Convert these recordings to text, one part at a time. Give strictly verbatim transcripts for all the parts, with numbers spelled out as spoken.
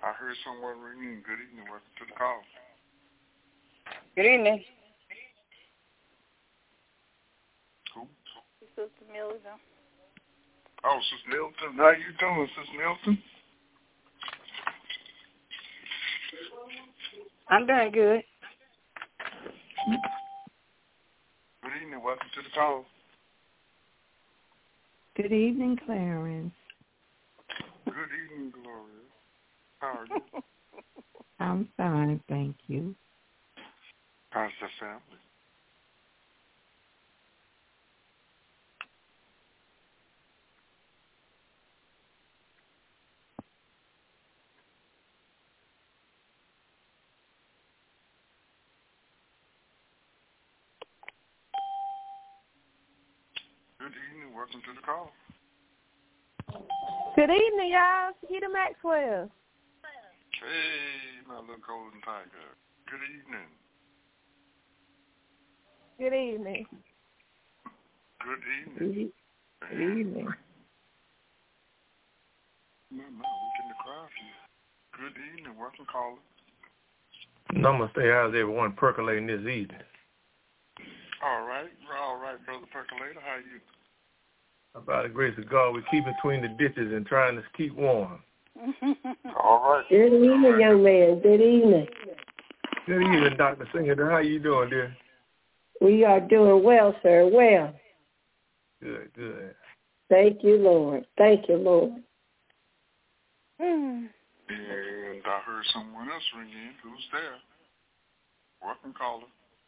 I heard someone ringing. Good evening. Welcome to the call. Good evening. Who? Sister Milton. Oh, Sister Milton. How you doing, Sister Milton? I'm doing good. Good evening. Welcome to the call. Good evening, Clarence. Good evening, Gloria. How are you? I'm fine, thank you. How's the family? Good evening. Welcome to the call. Good evening, y'all. Keita Maxwell. Hey, my little golden tiger. Good evening. Good evening. Good evening. Good evening. No, no, we getting the crowd here. Good evening. Welcome, caller. Namaste. How's everyone percolating this evening? All right. All right, Brother Percolator. How are you? By the grace of God, we keep between the ditches and trying to keep warm. All right. Good evening, young man. Good evening. Good evening, Doctor Singer. How you doing, dear? We are doing well, sir. Well. Good, good. Thank you, Lord. Thank you, Lord. And I heard someone else ring in. Who's there? Welcome, caller.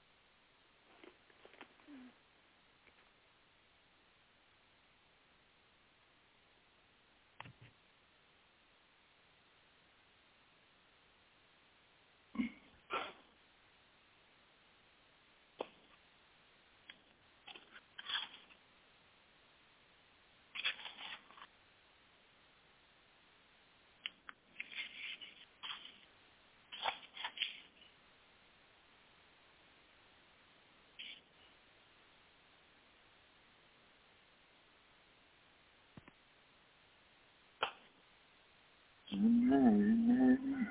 Amen, amen.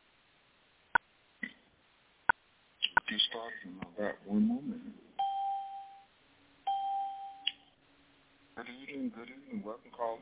Get started in about one more minute. Good evening, good evening. Welcome, caller.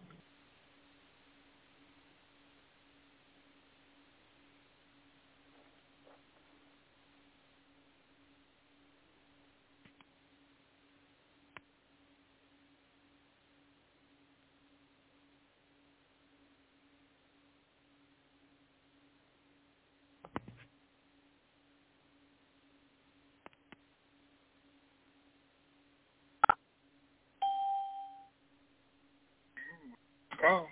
Oh.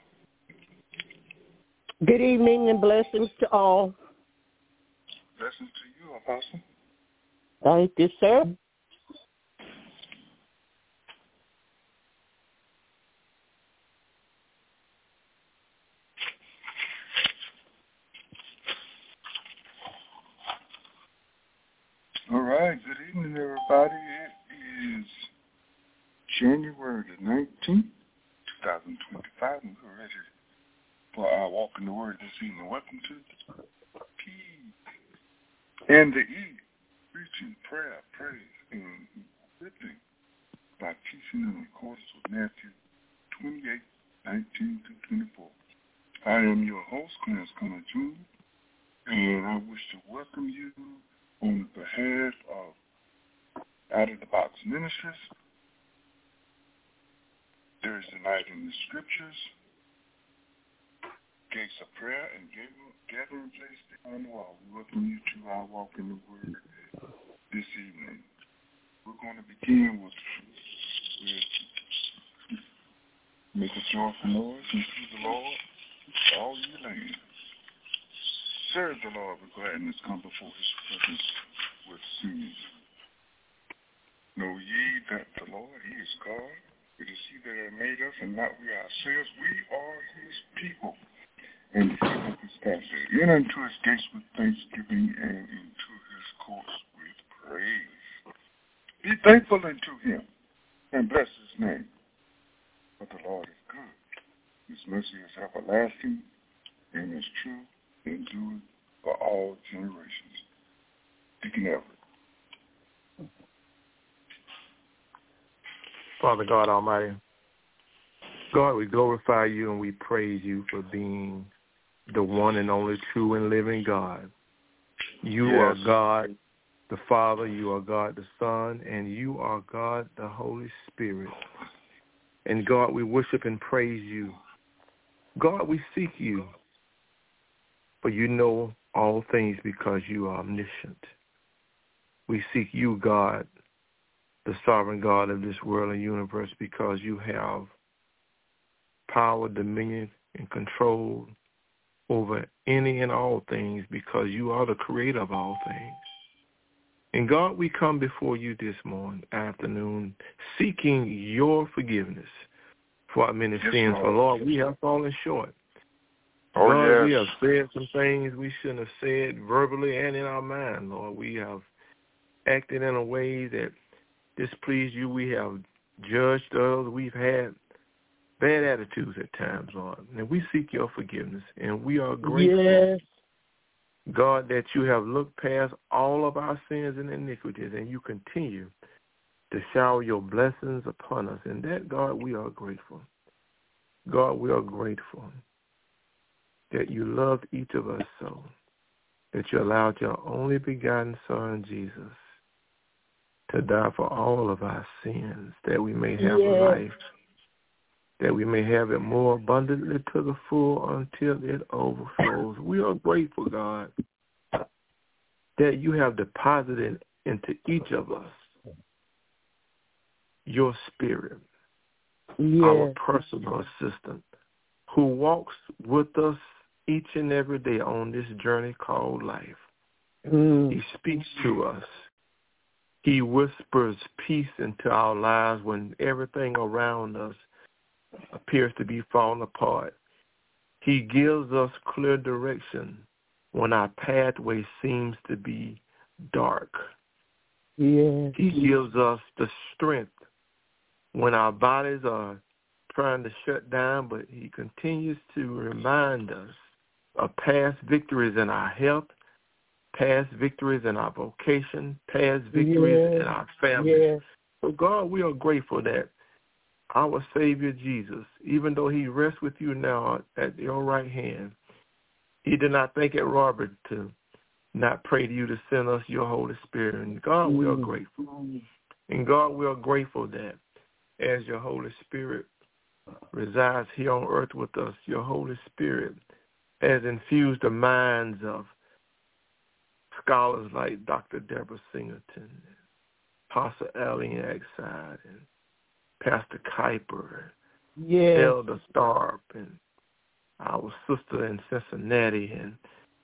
Good evening and blessings to all. Blessings to you, Apostle. Thank you, sir. All right, good evening, everybody. It is January the nineteenth, twenty twenty-five, and we're ready for our Walk in the Word this evening. Welcome to the P and the E, preaching, prayer, praise, and living by teaching in accordance with Matthew twenty-eight, nineteen through twenty-four. I am your host, Clarence Connor Junior, and I wish to welcome you on behalf of Out of the Box Ministries, Thursday night in the Scriptures, Gates of Prayer, and Gathering Place on the Wall. We welcome you to our Walk in the Word this evening. We're going to begin with, with make a joyful noise unto the Lord, all ye lands. Serve the Lord with gladness, come before his presence with singing. Know ye that the Lord, he is God. It is he that hath made us, and not we ourselves. We are his people, and the sheep of his pasture. Enter into his gates with thanksgiving, and into his courts with praise. Be thankful unto him, and bless his name. For the Lord is good. His mercy is everlasting, and his truth endure for all generations. Deacon Everett. Father God Almighty, God, we glorify you and we praise you for being the one and only true and living God. You Yes. are God the Father, you are God the Son, and you are God the Holy Spirit. And God, we worship and praise you. God, we seek you, for you know all things because you are omniscient. We seek you, God, the sovereign God of this world and universe, because you have power, dominion, and control over any and all things, because you are the creator of all things. And God, we come before you this morning, afternoon, seeking your forgiveness for our many yes, sins. Lord. For Lord, we have fallen short. Oh, God, yes. we have said some things we shouldn't have said verbally and in our mind, Lord. We have acted in a way that displeased you. We have judged others. We've had bad attitudes at times, Lord. And we seek your forgiveness. And we are grateful, Yes. God, that you have looked past all of our sins and iniquities, and you continue to shower your blessings upon us. And that, God, we are grateful. God, we are grateful that you loved each of us so, that you allowed your only begotten Son, Jesus, to die for all of our sins, that we may have Yes. life, that we may have it more abundantly to the full until it overflows. We are grateful, God, that you have deposited into each of us your spirit, Yes. our personal assistant, who walks with us each and every day on this journey called life. Mm. He speaks to us. He whispers peace into our lives when everything around us appears to be falling apart. He gives us clear direction when our pathway seems to be dark. Yes. He gives us the strength when our bodies are trying to shut down, but he continues to remind us of past victories in our health, past victories in our vocation, past victories Yes. in our family. Yes. So, God, we are grateful that our Savior Jesus, even though he rests with you now at your right hand, he did not think it robbery to not pray to you to send us your Holy Spirit. And God, we are grateful. And God, we are grateful that as your Holy Spirit resides here on earth with us, your Holy Spirit has infused the minds of scholars like Doctor Deborah Singleton, Pastor Allen Exide, and Pastor Kuiper, Yes. Elder Starp, and our sister in Cincinnati, and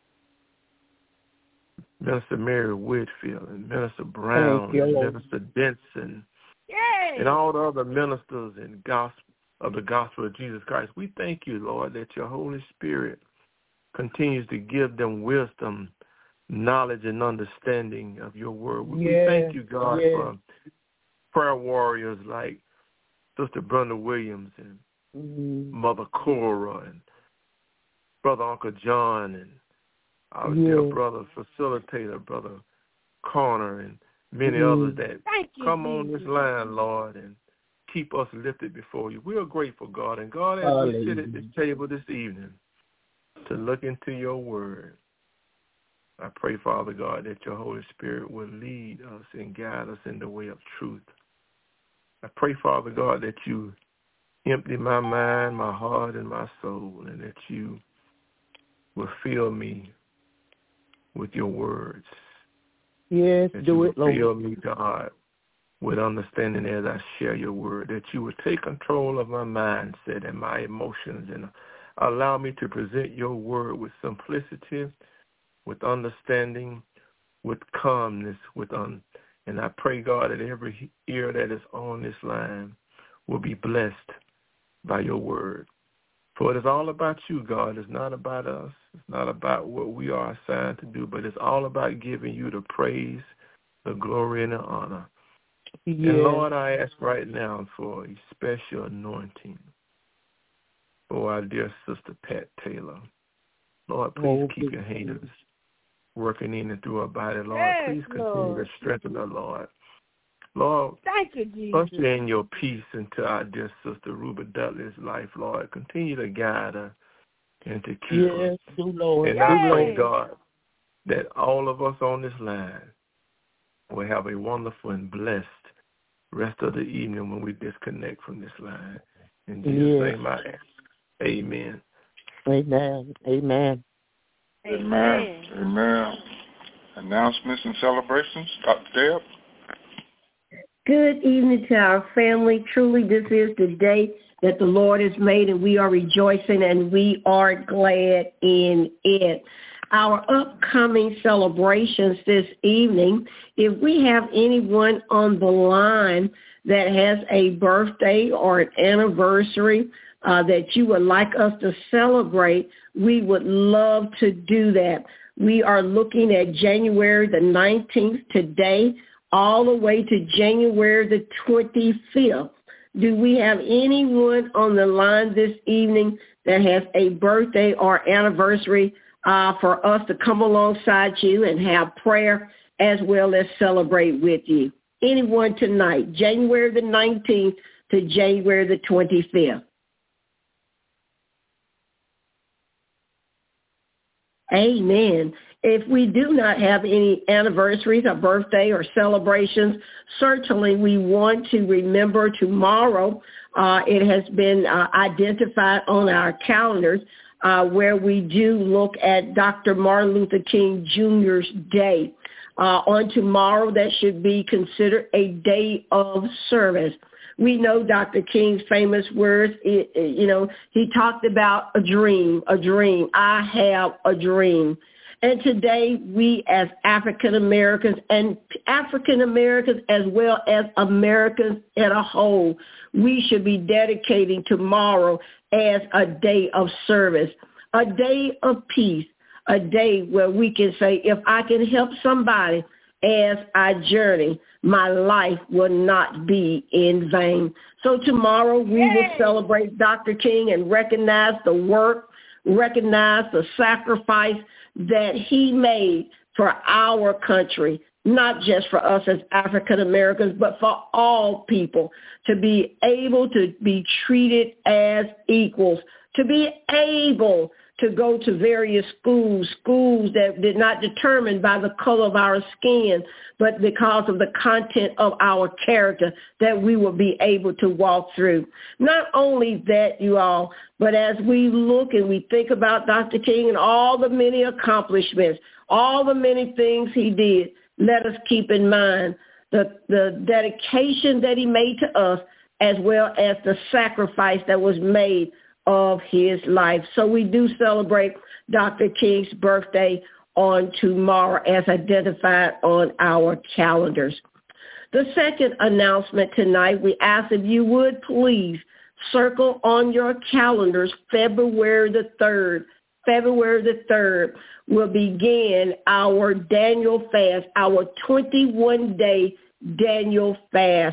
Minister Mary Whitfield, and Minister Brown, you, and Lord. Minister Denson, Yay! and all the other ministers in gospel of the gospel of Jesus Christ. We thank you, Lord, that your Holy Spirit continues to give them wisdom, knowledge, and understanding of your word. We, Yes. we thank you, God, Yes. for prayer warriors like Sister Brenda Williams and Mm. Mother Cora and Brother Uncle John and our Yes. dear brother facilitator, Brother Connor, and many Mm. others that Thank you, come on Jesus. this line, Lord, and keep us lifted before you. We are grateful, God. And God, as Hallelujah. we sit at this table this evening to look into your word, I pray, Father God, that your Holy Spirit will lead us and guide us in the way of truth. I pray, Father God, that you empty my mind, my heart, and my soul, and that you will fill me with your words. Yes, That do you it, will Lord. fill me, God, with understanding as I share your word, that you will take control of my mindset and my emotions and allow me to present your word with simplicity, with understanding, with calmness, with un- and I pray, God, that every ear that is on this line will be blessed by your word. For it is all about you, God. It's not about us. It's not about what we are assigned to do, but it's all about giving you the praise, the glory, and the honor. Yes. And, Lord, I ask right now for a special anointing for our dear sister Pat Taylor. Lord, please keep your hands working in and through our body, Lord. Yes, please continue Lord. to strengthen her, Lord. Lord, Thank you, Jesus. usher in your peace into our dear sister Ruby Dudley's life, Lord. Continue to guide her and to keep her. Yes, do Lord. And Yes. I pray, God, that all of us on this line will have a wonderful and blessed rest of the evening when we disconnect from this line. In Jesus' Yes. name I ask. Amen. Amen. Amen. Amen. Amen. Announcements and celebrations. Doctor Deb. Good evening to our family. Truly, this is the day that the Lord has made, and we are rejoicing, and we are glad in it. Our upcoming celebrations this evening, if we have anyone on the line that has a birthday or an anniversary uh, that you would like us to celebrate, we would love to do that. We are looking at January the nineteenth today, all the way to January the twenty-fifth. Do we have anyone on the line this evening that has a birthday or anniversary uh, for us to come alongside you and have prayer as well as celebrate with you? Anyone tonight, January the nineteenth to January the twenty-fifth? Amen. If we do not have any anniversaries or birthday or celebrations, certainly we want to remember tomorrow. Uh, it has been uh, identified on our calendars uh, where we do look at Doctor Martin Luther King Junior's Day. Uh, on tomorrow, that should be considered a day of service. We know Doctor King's famous words, it, it, you know, he talked about a dream, a dream. I have a dream. And today we as African Americans and African Americans as well as Americans as a whole, we should be dedicating tomorrow as a day of service, a day of peace, a day where we can say, if I can help somebody as I journey, my life will not be in vain. So tomorrow we Yay. will celebrate Doctor King and recognize the work, recognize the sacrifice that he made for our country, not just for us as African Americans, but for all people to be able to be treated as equals, to be able to go to various schools, schools that did not determine by the color of our skin, but because of the content of our character that we will be able to walk through. Not only that, you all, but as we look and we think about Doctor King and all the many accomplishments, all the many things he did, let us keep in mind the, the dedication that he made to us as well as the sacrifice that was made of his life. So we do celebrate Doctor King's birthday on tomorrow as identified on our calendars. The second announcement tonight, we ask if you would please circle on your calendars February the third. February the third will begin our Daniel fast, our twenty-one day Daniel fast.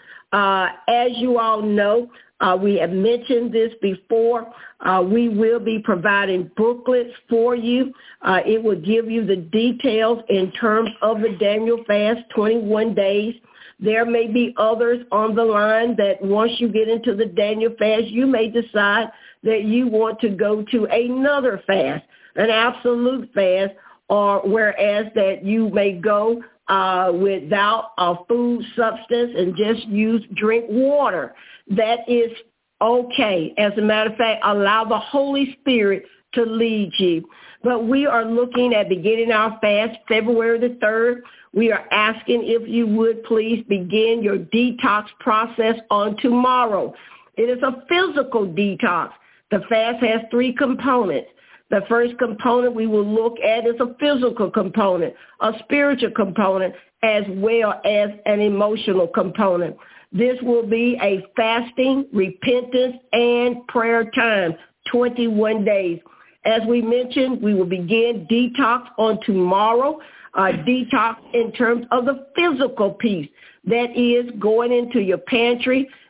Uh, as you all know, Uh, we have mentioned this before. Uh, we will be providing booklets for you. Uh, it will give you the details in terms of the Daniel fast, twenty-one days. There may be others on the line that once you get into the Daniel fast, you may decide that you want to go to another fast, an absolute fast, or whereas that you may go uh, without a food substance and just use drink water. That is okay. As a matter of fact, allow the Holy Spirit to lead you. But we are looking at beginning our fast February the third. We are asking if you would please begin your detox process on tomorrow. It is a physical detox. The fast has three components. The first component we will look at is a physical component, a spiritual component, as well as an emotional component. This will be a fasting, repentance, and prayer time, twenty-one days. As we mentioned, we will begin detox on tomorrow, uh, detox in terms of the physical piece. That is going into your pantry,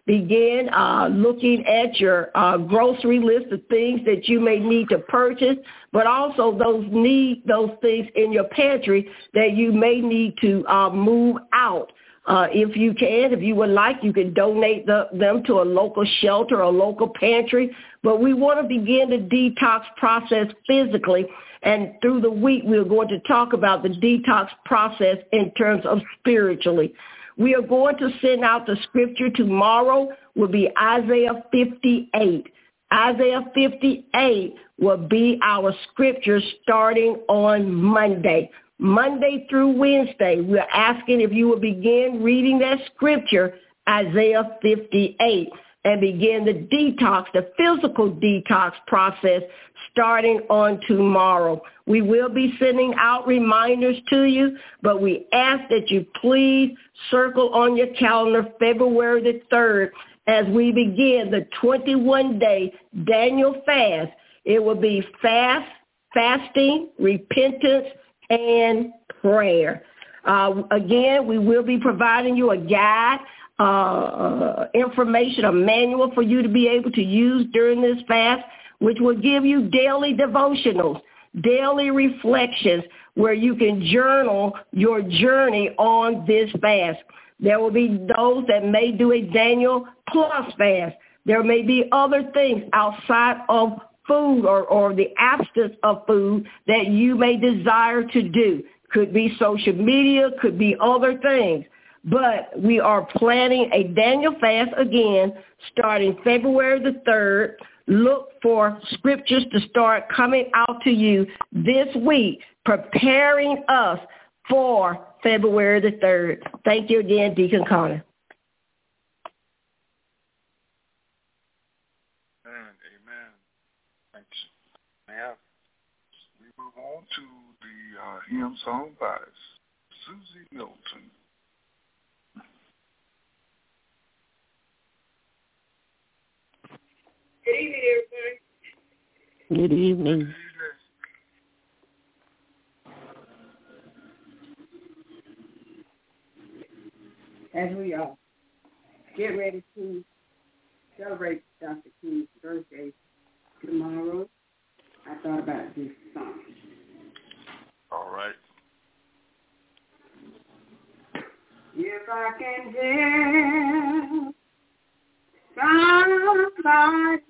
begin uh, looking at your uh, grocery list of things that you may need to purchase, but also those need those things in your pantry that you may need to uh, move out. Uh, if you can, if you would like, you can donate the, them to a local shelter or local pantry. But we want to begin the detox process physically. And through the week, we're going to talk about the detox process in terms of spiritually. We are going to send out the scripture tomorrow, will be Isaiah fifty-eight. Isaiah fifty-eight will be our scripture starting on Monday. Monday through Wednesday, we're asking if you will begin reading that scripture, Isaiah fifty-eight, and begin the detox, the physical detox process starting on tomorrow. We will be sending out reminders to you, but we ask that you please circle on your calendar February the third as we begin the twenty-one day Daniel fast. It will be fast, fasting, repentance, and prayer. Uh, again, we will be providing you a guide, uh, uh, information, a manual for you to be able to use during this fast, which will give you daily devotionals, daily reflections, where you can journal your journey on this fast. There will be those that may do a Daniel Plus fast. There may be other things outside of food or, or the absence of food that you may desire to do. Could be social media, could be other things. But we are planning a Daniel fast again starting February the third. Look for scriptures to start coming out to you this week, preparing us for February the third. Thank you again, Deacon Connor. Now, we move on to the uh, hymn song by Susie Milton. Good evening, everybody. Good evening. As we uh, get ready to celebrate Doctor King's birthday tomorrow, I thought about this song. All right. If I can help somebody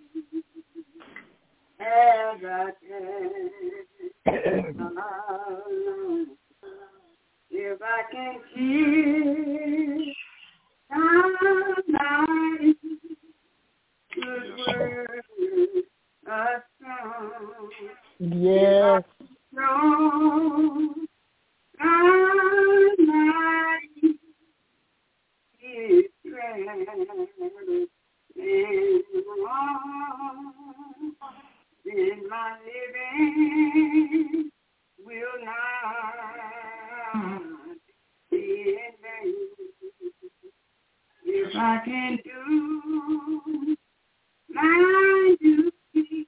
as I can, if I can give somebody good word, a song. Yes. Somebody is traveling on, then my living will not be in vain. If I can do my duty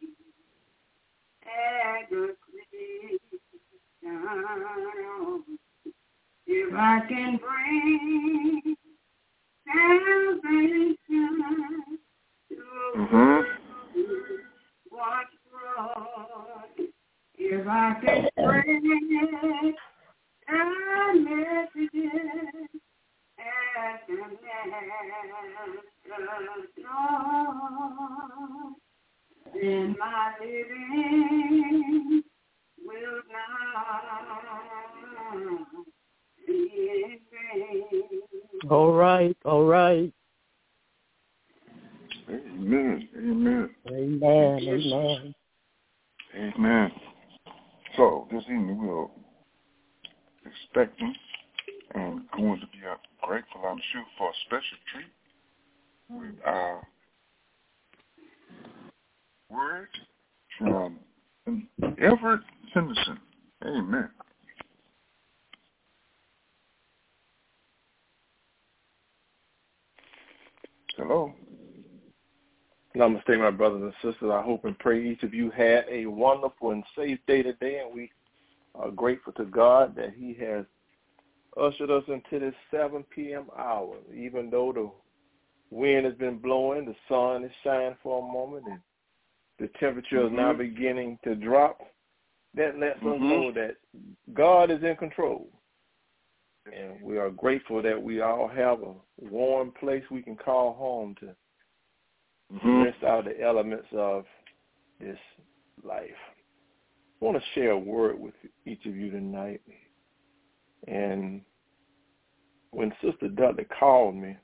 as a Christian, if I can bring salvation to Mm-hmm. what's wrong, if I can spread a message as the master's Lord, then my living will not be in vain. All right. All right. Amen. Amen. Amen. Amen. Amen. So this evening we're expecting and going to be grateful, I'm sure, for a special treat with our word from Everett Henderson. Amen. Hello. Namaste, my brothers and sisters. I hope and pray each of you had a wonderful and safe day today, and we are grateful to God that he has ushered us into this seven p.m. hour. Even though the wind has been blowing, the sun has shined for a moment, and the temperature mm-hmm. is now beginning to drop. That lets mm-hmm. us know that God is in control. And we are grateful that we all have a warm place we can call home to mm-hmm. rest out the elements of this life. I want to share a word with each of you tonight. And when Sister Dudley called me,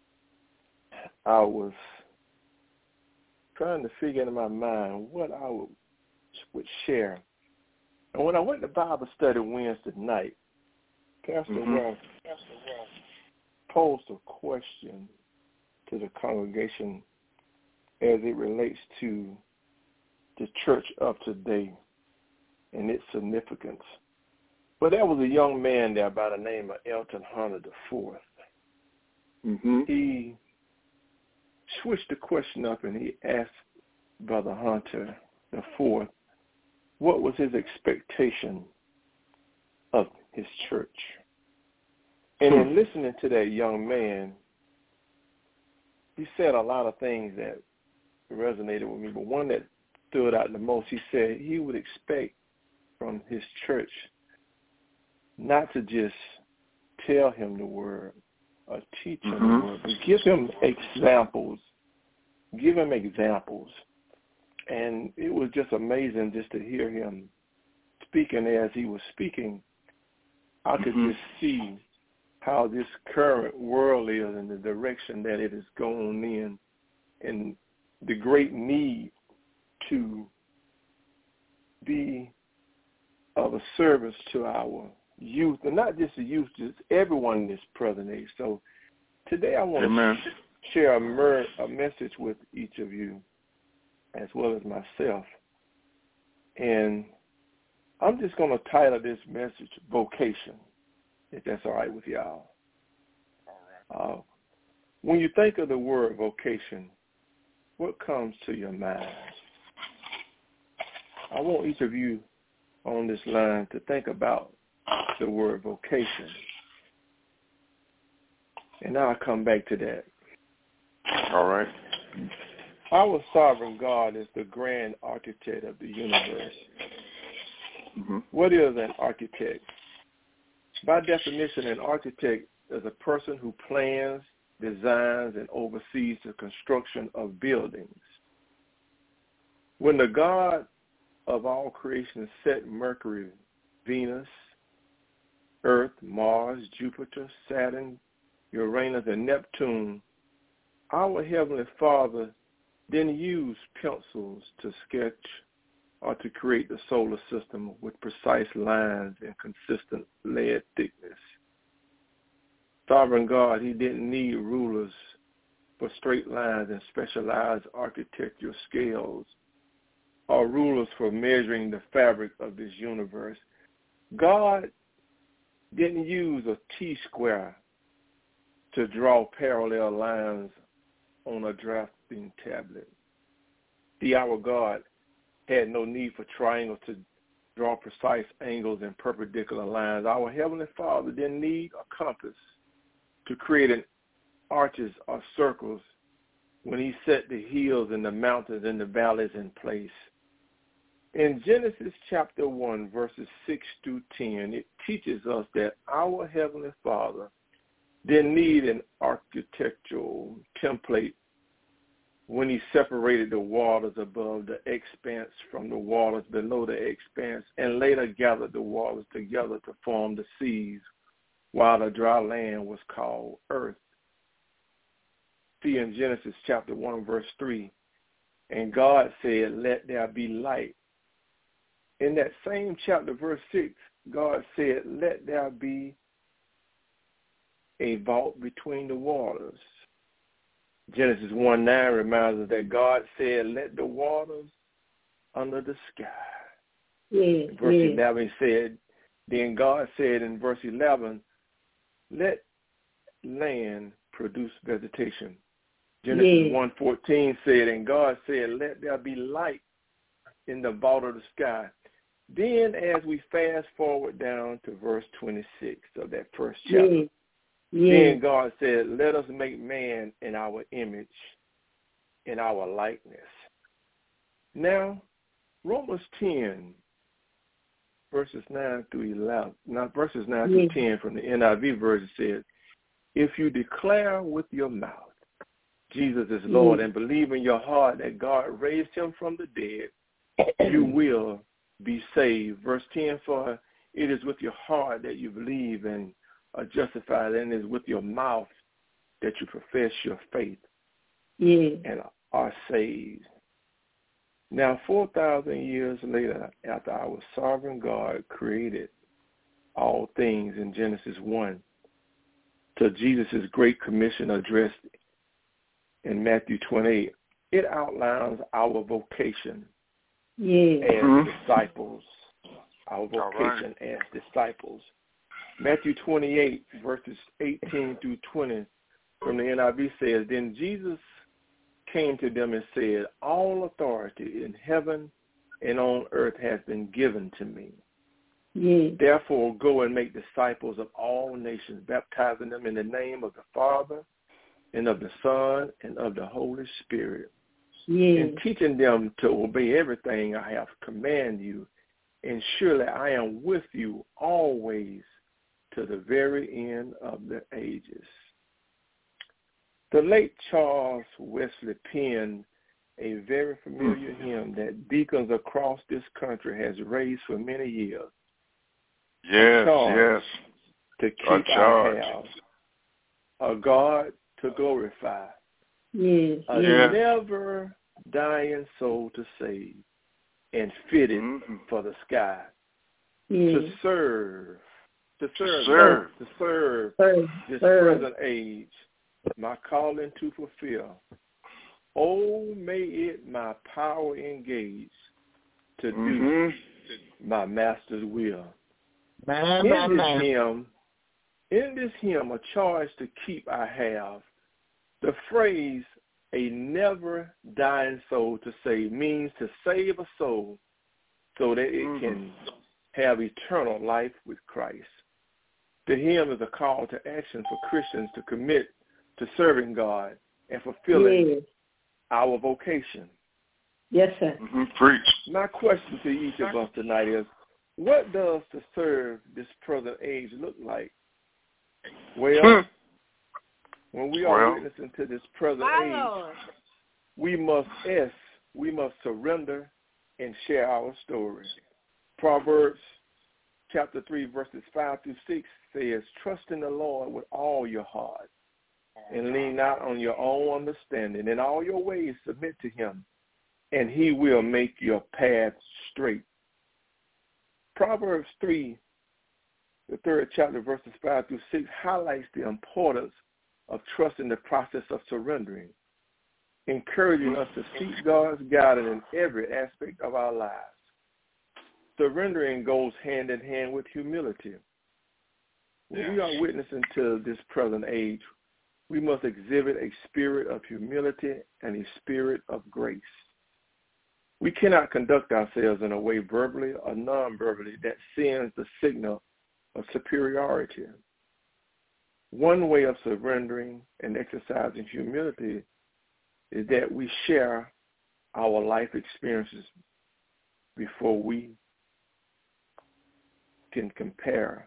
I was trying to figure in my mind what I would, would share. And when I went to Bible study Wednesday night, Pastor mm-hmm. Ross posed a question to the congregation as it relates to the church of today and its significance. But there was a young man there by the name of Elton Hunter the Fourth. Mm-hmm. He switched the question up and he asked Brother Hunter the Fourth what was his expectation of his church. And in listening to that young man, he said a lot of things that resonated with me, but one that stood out the most, he said he would expect from his church not to just tell him the word or teach him mm-hmm. the word, but give him examples. Give him examples. And it was just amazing just to hear him speaking. As he was speaking, I could mm-hmm. just see how this current world is and the direction that it is going in and the great need to be of a service to our youth, and not just the youth, just everyone in this present age. So today I want Amen. to share a, mer- a message with each of you as well as myself. And I'm just going to title this message Vocation, if that's all right with y'all. Uh, when you think of the word vocation, what comes to your mind? I want each of you on this line to think about the word vocation. And now I'll come back to that. All right. Our sovereign God is the grand architect of the universe. Mm-hmm. What is an architect? By definition, an architect is a person who plans, designs, and oversees the construction of buildings. When the God of all creation set Mercury, Venus, Earth, Mars, Jupiter, Saturn, Uranus, and Neptune, our Heavenly Father didn't use pencils to sketch or to create the solar system with precise lines and consistent lead thickness. Sovereign God, he didn't need rulers for straight lines and specialized architectural scales or rulers for measuring the fabric of this universe. God didn't use a T-square to draw parallel lines on a drafting tablet. See, our God had no need for triangles to draw precise angles and perpendicular lines. Our Heavenly Father didn't need a compass to create an arches or circles when he set the hills and the mountains and the valleys in place. In Genesis chapter one, verses six through ten, it teaches us that our Heavenly Father didn't need an architectural template when he separated the waters above the expanse from the waters below the expanse and later gathered the waters together to form the seas, while the dry land was called earth. See in Genesis chapter one, verse three, and God said, let there be light. In that same chapter, verse six, God said, let there be a vault between the waters. Genesis one nine reminds us that God said, let the waters under the sky. Yeah, verse yeah. eleven said, then God said in verse eleven, let land produce vegetation. Genesis yeah. one fourteen said, and God said, let there be light in the vault of the sky. Then as we fast forward down to verse twenty-six of that first chapter, Yeah. Yeah. Then God said, let us make man in our image, in our likeness. Now, Romans ten, verses nine through eleven, not verses nine yeah. through ten from the N I V version says, if you declare with your mouth Jesus is Lord yeah. and believe in your heart that God raised him from the dead, you will be saved. Verse ten, for it is with your heart that you believe and are justified, and it is with your mouth that you profess your faith yeah. and are saved. Now, four thousand years later, after our sovereign God created all things in Genesis one, to Jesus' great commission addressed in Matthew twenty-eight, it outlines our vocation yeah. as Mhm. disciples. Our All vocation as disciples. Matthew twenty-eight, verses eighteen through twenty from the N I V says, then Jesus came to them and said, all authority in heaven and on earth has been given to me. Yeah. Therefore, go and make disciples of all nations, baptizing them in the name of the Father and of the Son and of the Holy Spirit, Yeah. and teaching them to obey everything I have commanded you. And surely I am with you always to the very end of the ages. The late Charles Wesley penned a very familiar hymn that deacons across this country has raised for many years. Yes, charge yes. To A keep our charge. house, a God to glorify, Yes. a Yes. never dying soul to save, and fitted Mm-hmm. for the sky. Yes. To serve, to serve, serve. to serve Serve. this Serve. present age, my calling to fulfill. Oh, may it my power engage to Mm-hmm. do my master's will. Man, In man, this man. hymn, in this hymn, a charge to keep I have. The phrase, a never dying soul to save, means to save a soul so that it Mm-hmm. can have eternal life with Christ. The hymn is a call to action for Christians to commit to serving God and fulfilling Yes. our vocation. Yes, sir. Mm-hmm. Preach. My question to each of us tonight is, what does to serve this present age look like? Well, when we are Well. witnessing to this present My age, Lord. we must S, we must surrender and share our story. Proverbs chapter three, verses five through six says, trust in the Lord with all your heart and lean not on your own understanding. In all your ways submit to him, and he will make your path straight. Proverbs three, the third chapter, verses five through six, highlights the importance of trusting the process of surrendering, encouraging us to seek God's guidance in every aspect of our lives. Surrendering goes hand in hand with humility. When we are witnessing to this present age, we must exhibit a spirit of humility and a spirit of grace. We cannot conduct ourselves in a way verbally or non-verbally that sends the signal of superiority. One way of surrendering and exercising humility is that we share our life experiences before we can compare.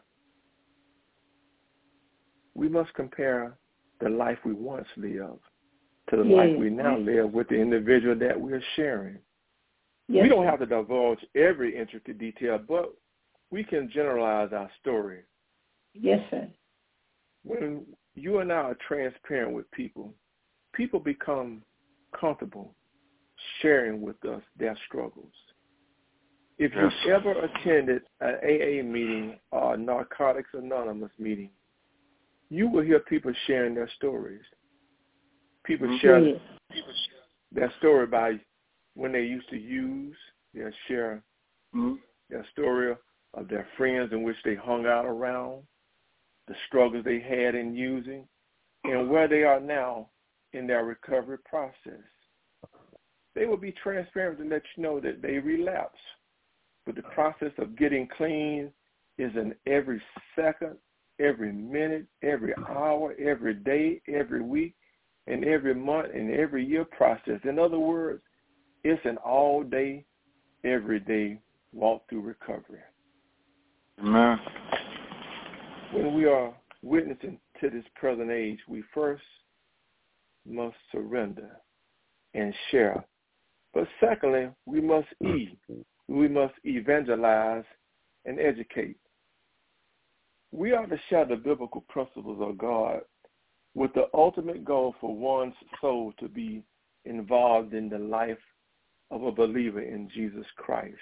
We must compare the life we once lived to the Yeah. life we now live with the individual that we are sharing. Yes, We don't sir. have to divulge every intricate detail, but we can generalize our story. Yes, sir. When you and I are transparent with people, people become comfortable sharing with us their struggles. If Yes. you've ever attended an A A meeting or a Narcotics Anonymous meeting, you will hear people sharing their stories. People Mhm. share Yes. their story by when they used to use. They'll share Mhm. their story of their friends in which they hung out around, the struggles they had in using, and where they are now in their recovery process. They will be transparent to let you know that they relapse, but the process of getting clean is an every second, every minute, every hour, every day, every week, and every month and every year process. In other words, it's an all-day, everyday walk through recovery. Amen. When we are witnessing to this present age, we first must surrender and share. But secondly, we must e. We must evangelize and educate. We are to share the biblical principles of God with the ultimate goal for one's soul to be involved in the life of a believer in Jesus Christ.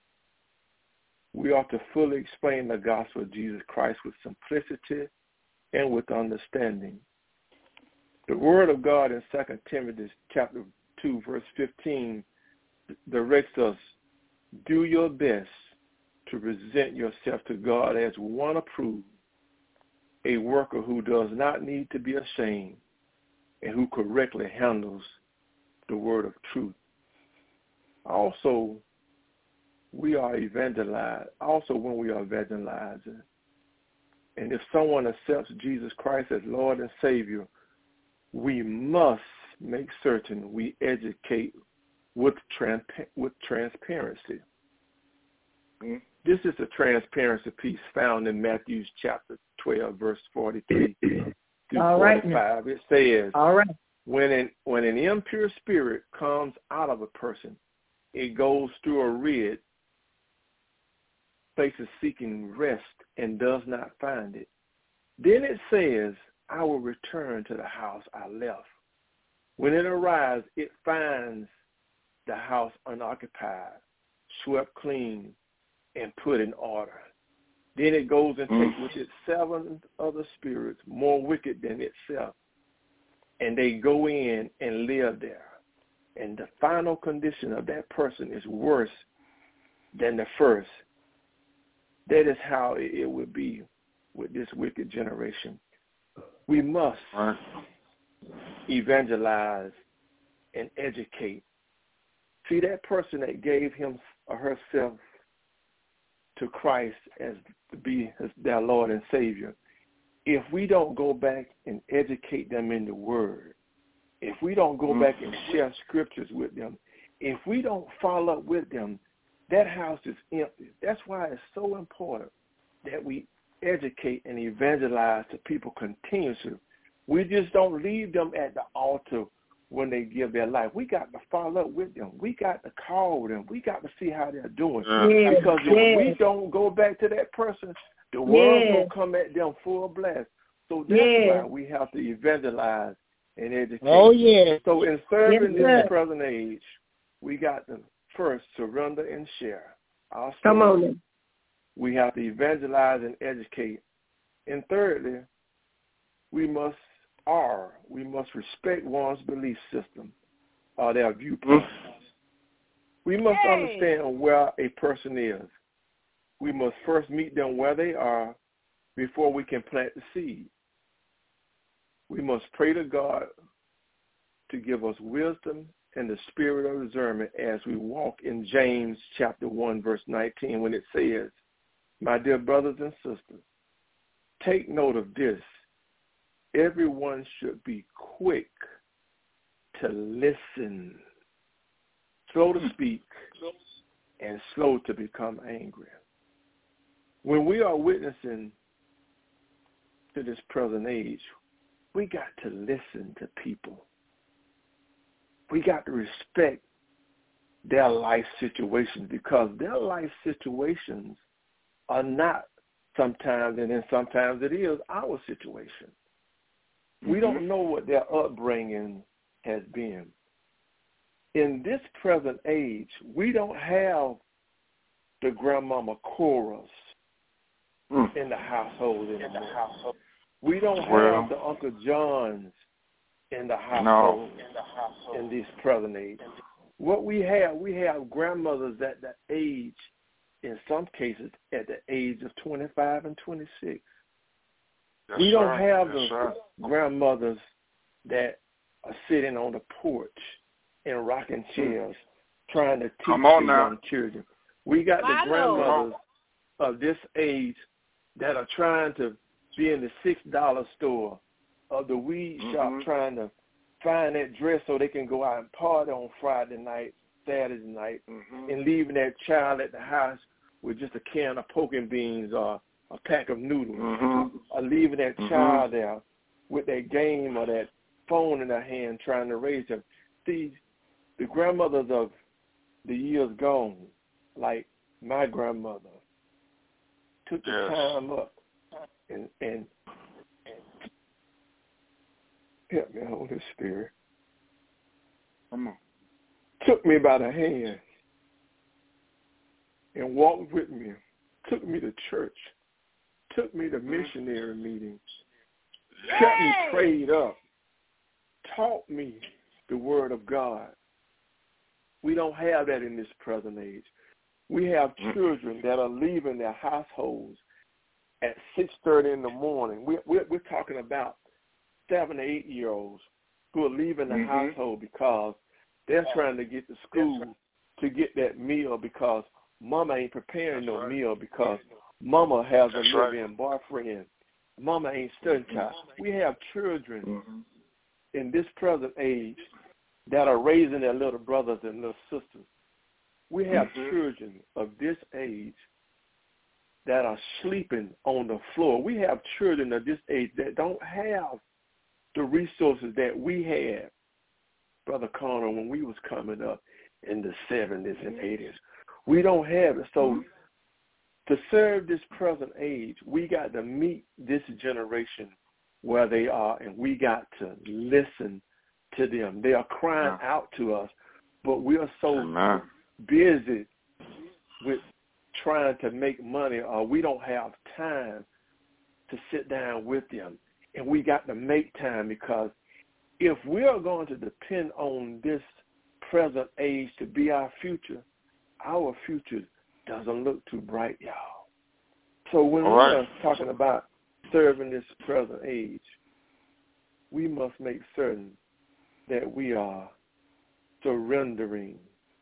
We ought to fully explain the gospel of Jesus Christ with simplicity and with understanding. The word of God in Second Timothy chapter two, verse fifteen directs us, do your best to present yourself to God as one approved, a worker who does not need to be ashamed and who correctly handles the word of truth. Also, we are evangelized. Also, when we are evangelizing, and if someone accepts Jesus Christ as Lord and Savior, we must make certain we educate with, transpa- with transparency. Mm-hmm. This is the transparency piece found in Matthew chapter twelve, verse forty-three through All right forty-five. Now. It says, All right. when an, when an impure spirit comes out of a person, it goes through a reed, places seeking rest, and does not find it. Then it says, I will return to the house I left. When it arrives, it finds the house unoccupied, swept clean, and put in order. Then it goes and takes with it seven other spirits more wicked than itself, and they go in and live there. And the final condition of that person is worse than the first. That is how it would be with this wicked generation. We must right. evangelize and educate. See, that person that gave him or herself to Christ as to be as their Lord and Savior, if we don't go back and educate them in the Word, if we don't go mm-hmm. back and share scriptures with them, if we don't follow up with them, that house is empty. That's why it's so important that we educate and evangelize to people continuously. We just don't leave them at the altar when they give their life. We got to follow up with them. We got to call them. We got to see how they're doing. Yeah, because if yeah. we don't go back to that person, the world yeah. will come at them full blast. So that's yeah. why we have to evangelize and educate. Oh, yeah. So in serving yes, this present age, we got to first surrender and share. Our Come on. Then. We have to evangelize and educate. And thirdly, we must are, we must respect one's belief system or their viewpoints. We must hey. understand where a person is. We must first meet them where they are before we can plant the seed. We must pray to God to give us wisdom and the spirit of discernment as we walk in James chapter one, verse nineteen, when it says, my dear brothers and sisters, take note of this. Everyone should be quick to listen, slow to speak, and slow to become angry. When we are witnessing to this present age, we got to listen to people. We got to respect their life situations because their life situations are not sometimes, and then sometimes it is our situation. We don't know what their upbringing has been. In this present age, we don't have the grandmama chorus mm. in the household anymore. In the household. We don't well, have the Uncle Johns in the household, no. in, the household in this present age. What we have, we have grandmothers at the age, in some cases, at the age of twenty-five and twenty-six. That's we don't right. have That's the right. grandmothers that are sitting on the porch in rocking chairs trying to teach Come on the now. young children. We got the I grandmothers of this age that are trying to be in the six dollar store or the weed mm-hmm. shop trying to find that dress so they can go out and party on Friday night, Saturday night, mm-hmm. and leaving that child at the house with just a can of poking beans or a pack of noodles, mm-hmm. or leaving that mm-hmm. child there with that game or that phone in their hand trying to raise them. See, the grandmothers of the years gone, like my grandmother, took the yes. time up and, and, and help me, Holy Spirit. Come on. Took me by the hand and walked with me, took me to church, took me to missionary meetings, Yay! Kept me prayed up, taught me the word of God. We don't have that in this present age. We have children that are leaving their households at six thirty in the morning. We're, we're, we're talking about seven to eight-year-olds who are leaving the mm-hmm. household because they're trying to get to school to get that meal because mama ain't preparing That's no right. meal because mama has That's a live-in right. boyfriend. Mama ain't studying time. We have children mm-hmm. in this present age that are raising their little brothers and little sisters. We have mm-hmm. children of this age that are sleeping on the floor. We have children of this age that don't have the resources that we had, Brother Connor, when we was coming up in the seventies and eighties. We don't have it. So mm-hmm. to serve this present age, we got to meet this generation where they are, and we got to listen to them. They are crying yeah. out to us, but we are so Amen. busy with trying to make money, or we don't have time to sit down with them. And we got to make time, because if we are going to depend on this present age to be our future, our future doesn't look too bright, y'all. So when All right. we are talking about serving this present age, we must make certain that we are surrendering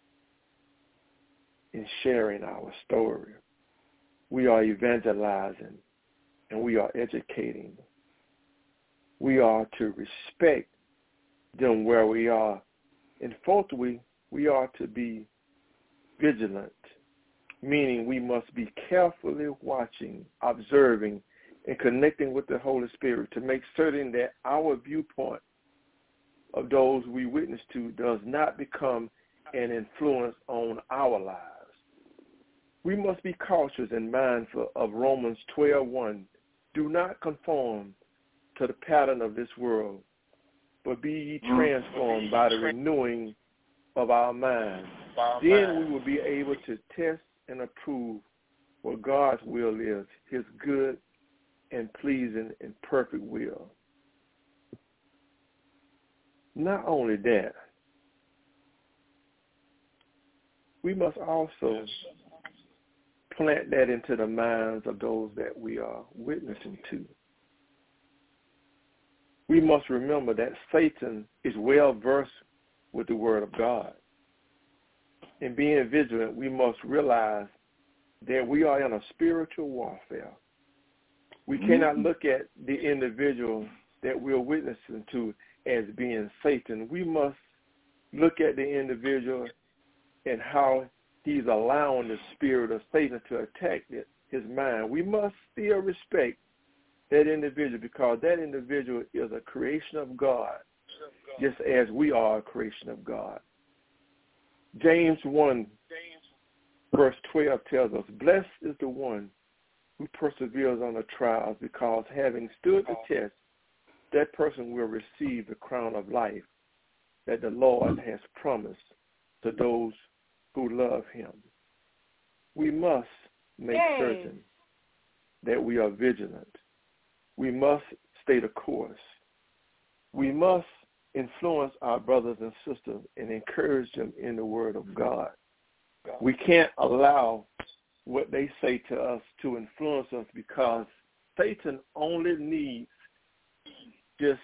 and sharing our story. We are evangelizing, and we are educating. We are to respect them where we are. And fourthly, we are to be vigilant, meaning we must be carefully watching, observing, and connecting with the Holy Spirit to make certain that our viewpoint of those we witness to does not become an influence on our lives. We must be cautious and mindful of Romans twelve one. Do not conform to the pattern of this world, but be ye transformed by the renewing of our minds. Then we will be able to test and approve what God's will is, his good and pleasing and perfect will. Not only that, we must also plant that into the minds of those that we are witnessing to. We must remember that Satan is well versed with the word of God. In being vigilant, we must realize that we are in a spiritual warfare. We mm-hmm. cannot look at the individual that we're witnessing to as being Satan. We must look at the individual and how he's allowing the spirit of Satan to attack his mind. We must still respect that individual, because that individual is a creation of God, just as we are a creation of God. James one, verse twelve tells us, blessed is the one who perseveres on the trials, because having stood the test, that person will receive the crown of life that the Lord has promised to those who love him. We must make Yay. certain that we are vigilant. We must stay the course. We must influence our brothers and sisters and encourage them in the word of God. We can't allow what they say to us to influence us, because Satan only needs just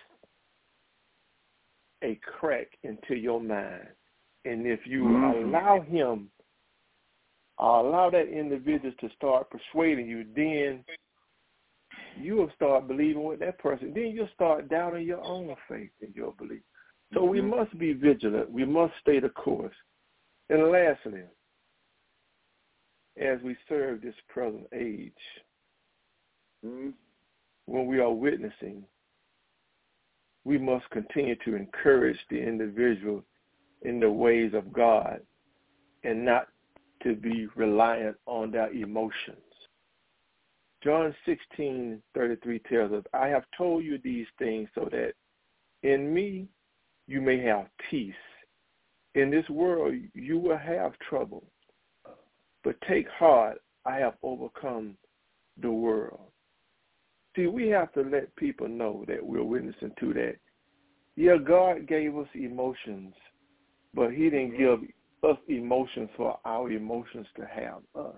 a crack into your mind. And if you mm-hmm. allow him, allow that individual to start persuading you, then you will start believing what that person. Then you'll start doubting your own faith and your belief. So mm-hmm. we must be vigilant. We must stay the course. And lastly, as we serve this present age, mm-hmm. when we are witnessing, we must continue to encourage the individual in the ways of God and not to be reliant on their emotions. John sixteen thirty-three tells us, I have told you these things so that in me you may have peace. In this world you will have trouble, but take heart, I have overcome the world. See, we have to let people know that we're witnessing to that. Yeah, God gave us emotions, but he didn't give us emotions for our emotions to have us.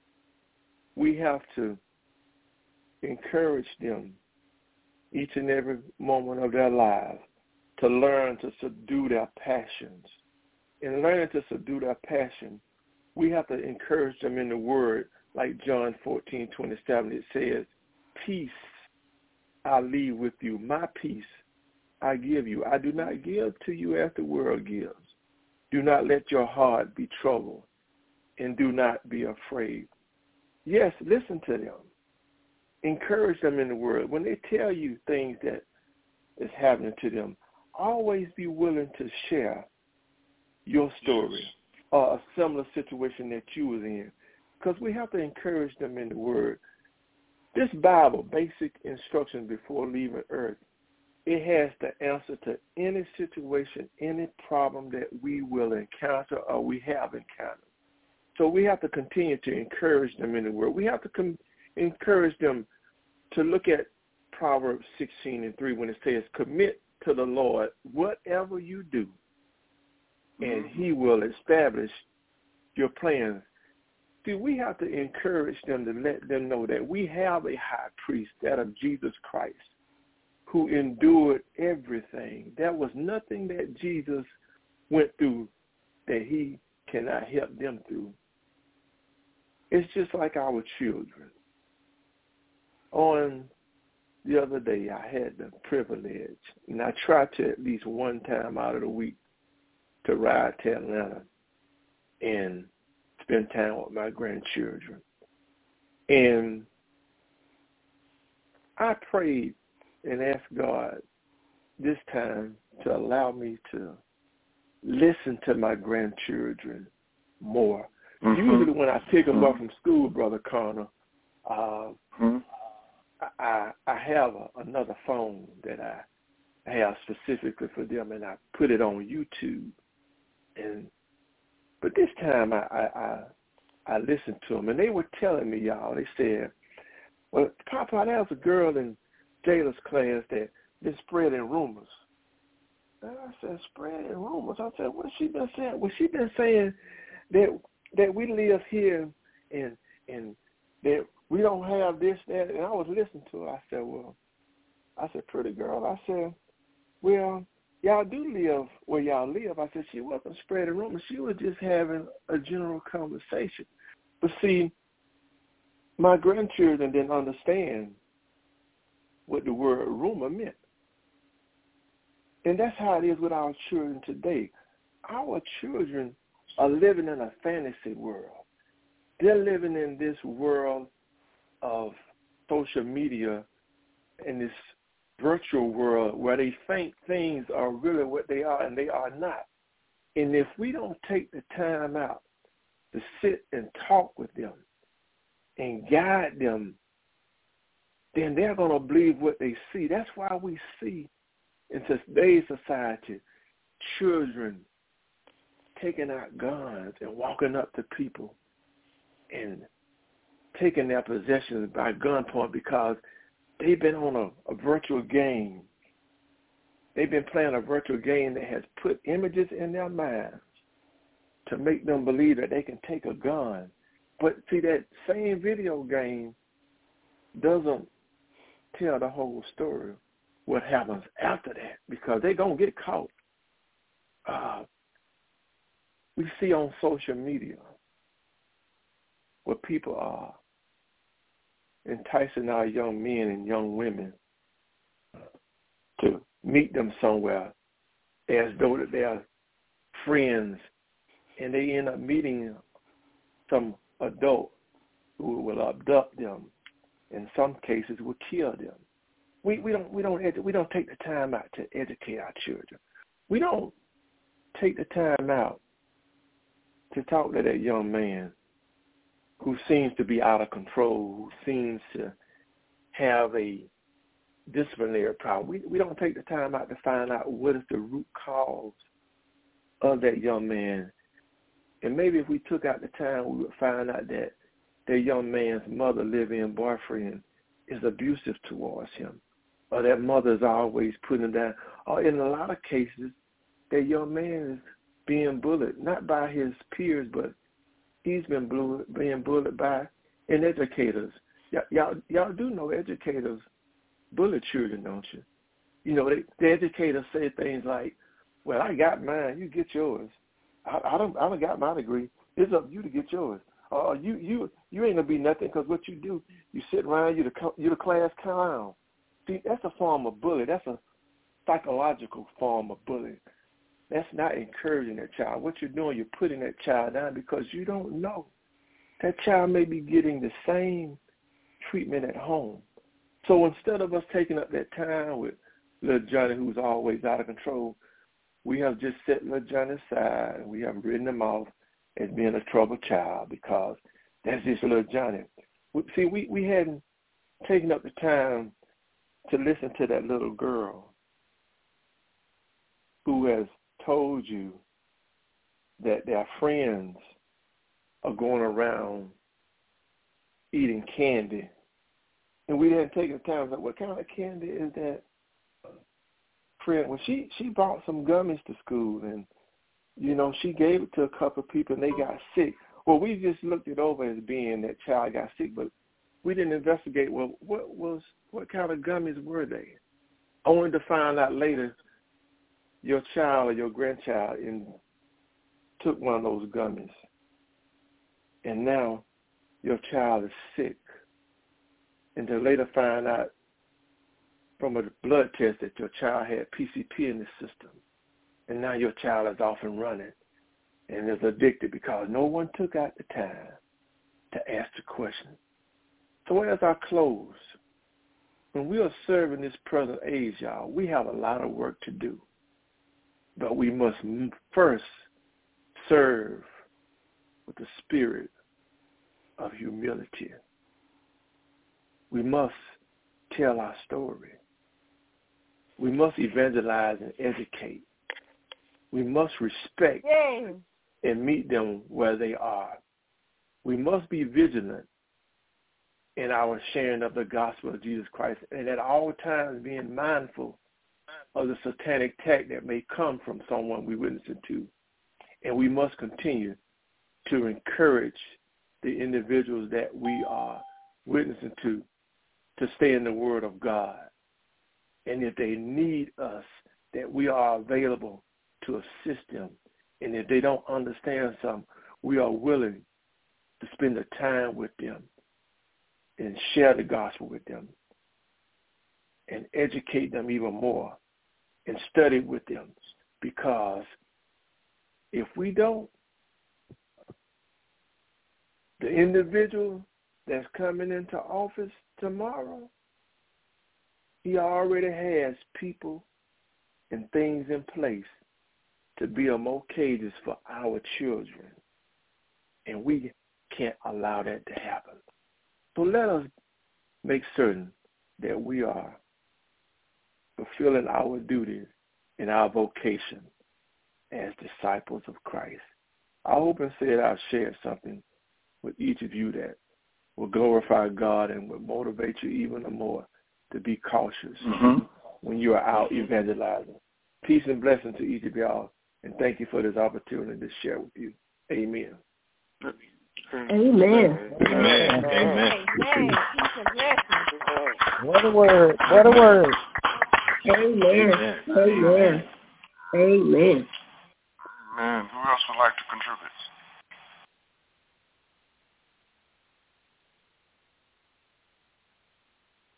We have to encourage them each and every moment of their lives to learn to subdue their passions. In learning to subdue their passion, we have to encourage them in the word, like John fourteen twenty-seven, it says, peace I leave with you, my peace I give you. I do not give to you as the world gives. Do not let your heart be troubled, and do not be afraid. Yes, listen to them. Encourage them in the word. When they tell you things that is happening to them, always be willing to share your story or a similar situation that you was in, because we have to encourage them in the word. This Bible, Basic Instructions Before Leaving Earth, it has the answer to any situation, any problem that we will encounter or we have encountered. So we have to continue to encourage them in the word. We have to com- encourage them to look at Proverbs sixteen and three when it says, commit to the Lord whatever you do, and he will establish your plans. See, we have to encourage them to let them know that we have a high priest, that of Jesus Christ, who endured everything. There was nothing that Jesus went through that he cannot help them through. It's just like our children. On the other day, I had the privilege, and I try to at least one time out of the week to ride to Atlanta and spend time with my grandchildren. And I prayed and asked God this time to allow me to listen to my grandchildren more. Mm-hmm. Usually when I pick them mm-hmm. up from school, Brother Connor, uh, mm-hmm. I, I have a, another phone that I have specifically for them, and I put it on YouTube. And but this time I, I, I, I listened to them, and they were telling me, y'all, they said, well, Papa, there was a girl in Jayla's class that been spreading rumors. And I said, spreading rumors? I said, what's she been saying? Well, she been saying that that we live here and and that we don't have this, that. And I was listening to her. I said, well, I said, pretty girl. I said, well, y'all do live where y'all live. I said, she wasn't spreading rumors. She was just having a general conversation. But see, my grandchildren didn't understand what the word rumor meant. And that's how it is with our children today. Our children are living in a fantasy world. They're living in this world of social media, in this virtual world where they think things are really what they are, and they are not. And if we don't take the time out to sit and talk with them and guide them, then they're going to believe what they see. That's why we see in today's society children taking out guns and walking up to people and taking their possessions by gunpoint because they've been on a, a virtual game. They've been playing a virtual game that has put images in their minds to make them believe that they can take a gun. But see, that same video game doesn't tell the whole story, what happens after that, because they're going to get caught. Uh, we see on social media where people are enticing our young men and young women to meet them somewhere as though that they are friends, and they end up meeting some adult who will abduct them, in some cases will kill them. We we don't we don't edu- we don't take the time out to educate our children. We don't take the time out to talk to that young man who seems to be out of control, who seems to have a disciplinary problem. We we don't take the time out to find out what is the root cause of that young man. And maybe if we took out the time, we would find out that that young man's mother, live-in boyfriend, is abusive towards him, or that mother is always putting him down. Or in a lot of cases, that young man is being bullied, not by his peers, but he's been bullied, being bullied by an educators. Y- y'all, y'all do know educators bully children, don't you? You know, they, the educators say things like, well, I got mine, you get yours. I, I don't I don't got my degree. It's up to you to get yours. Or uh, you you you ain't gonna be nothing because what you do, you sit around, you the you the class clown. See, that's a form of bullying. That's a psychological form of bullying. That's not encouraging that child. What you're doing, you're putting that child down because you don't know. That child may be getting the same treatment at home. So instead of us taking up that time with little Johnny, who's always out of control, we have just set little Johnny aside and we have written him off as being a troubled child because that's just little Johnny. See, we, we hadn't taken up the time to listen to that little girl who has told you that their friends are going around eating candy. And we didn't take the time, like, what kind of candy is that? Friend, well, she, she brought some gummies to school, and, you know, she gave it to a couple of people, and they got sick. Well, we just looked it over as being that child got sick, but we didn't investigate, well, what was what kind of gummies were they? Only to find out later your child or your grandchild in, took one of those gummies, and now your child is sick. And to later find out from a blood test that your child had P C P in the system. And now your child is off and running and is addicted because no one took out the time to ask the question. So as I close, when we are serving this present age, y'all, we have a lot of work to do. But we must first serve with the spirit of humility. We must tell our story. We must evangelize and educate. We must respect Yay. and meet them where they are. We must be vigilant in our sharing of the gospel of Jesus Christ, and at all times being mindful of the satanic attack that may come from someone we witness to. And we must continue to encourage the individuals that we are witnessing to to stay in the Word of God. And if they need us, that we are available to assist them. And if they don't understand something, we are willing to spend the time with them and share the gospel with them and educate them even more and study with them. Because if we don't, the individual that's coming into office tomorrow, he already has people and things in place to build more cages for our children. And we can't allow that to happen. So let us make certain that we are fulfilling our duties in our vocation as disciples of Christ. I hope and said I've shared something with each of you that will glorify God and will motivate you even more to be cautious mm-hmm. when you are out evangelizing. Peace and blessing to each of y'all, and thank you for this opportunity to share with you. Amen. Amen. Amen. Amen. Amen. Peace and blessings. What a word. What a word. Amen. Amen. Amen. Amen. Amen. Who else would like to contribute?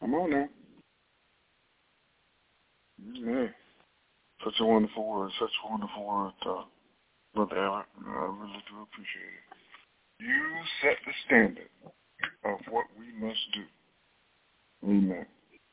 Come on now. Yeah. Such a wonderful word. Such a wonderful word, uh, Brother Everett. I really do appreciate it. You set the standard of what we must do. Amen.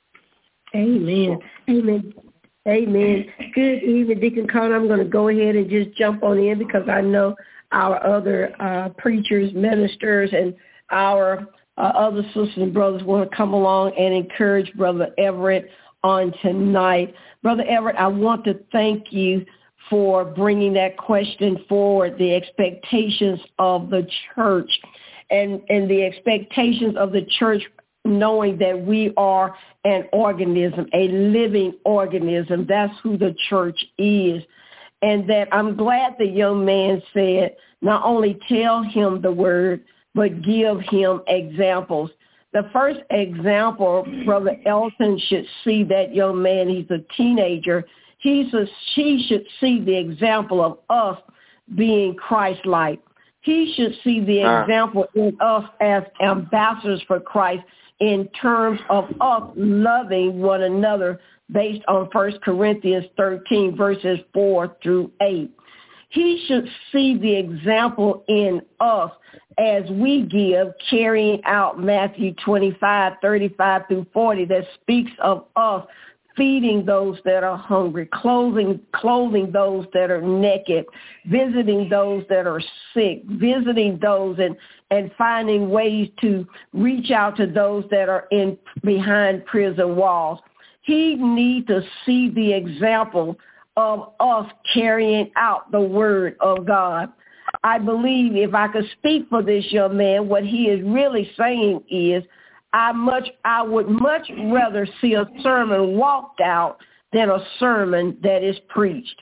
Amen. Amen. Amen. Good evening, Deacon Conner. I'm going to go ahead and just jump on in because I know our other uh, preachers, ministers, and our uh, other sisters and brothers want to come along and encourage Brother Everett on tonight. Brother Everett, I want to thank you for bringing that question forward, the expectations of the church and, and the expectations of the church, knowing that we are an organism, a living organism. That's who the church is. And that I'm glad the young man said, not only tell him the word, but give him examples. The first example, Brother Elton should see that young man. He's a teenager. He's a, she should see the example of us being Christ-like. He should see the example in us as ambassadors for Christ in terms of us loving one another based on First Corinthians thirteen, verses four through eight. He should see the example in us as we give, carrying out Matthew twenty-five, thirty-five through forty, that speaks of us feeding those that are hungry, clothing, clothing those that are naked, visiting those that are sick, visiting those and, and finding ways to reach out to those that are in behind prison walls. He needs to see the example of us carrying out the word of God. I believe if I could speak for this young man, what he is really saying is, I much I would much rather see a sermon walked out than a sermon that is preached.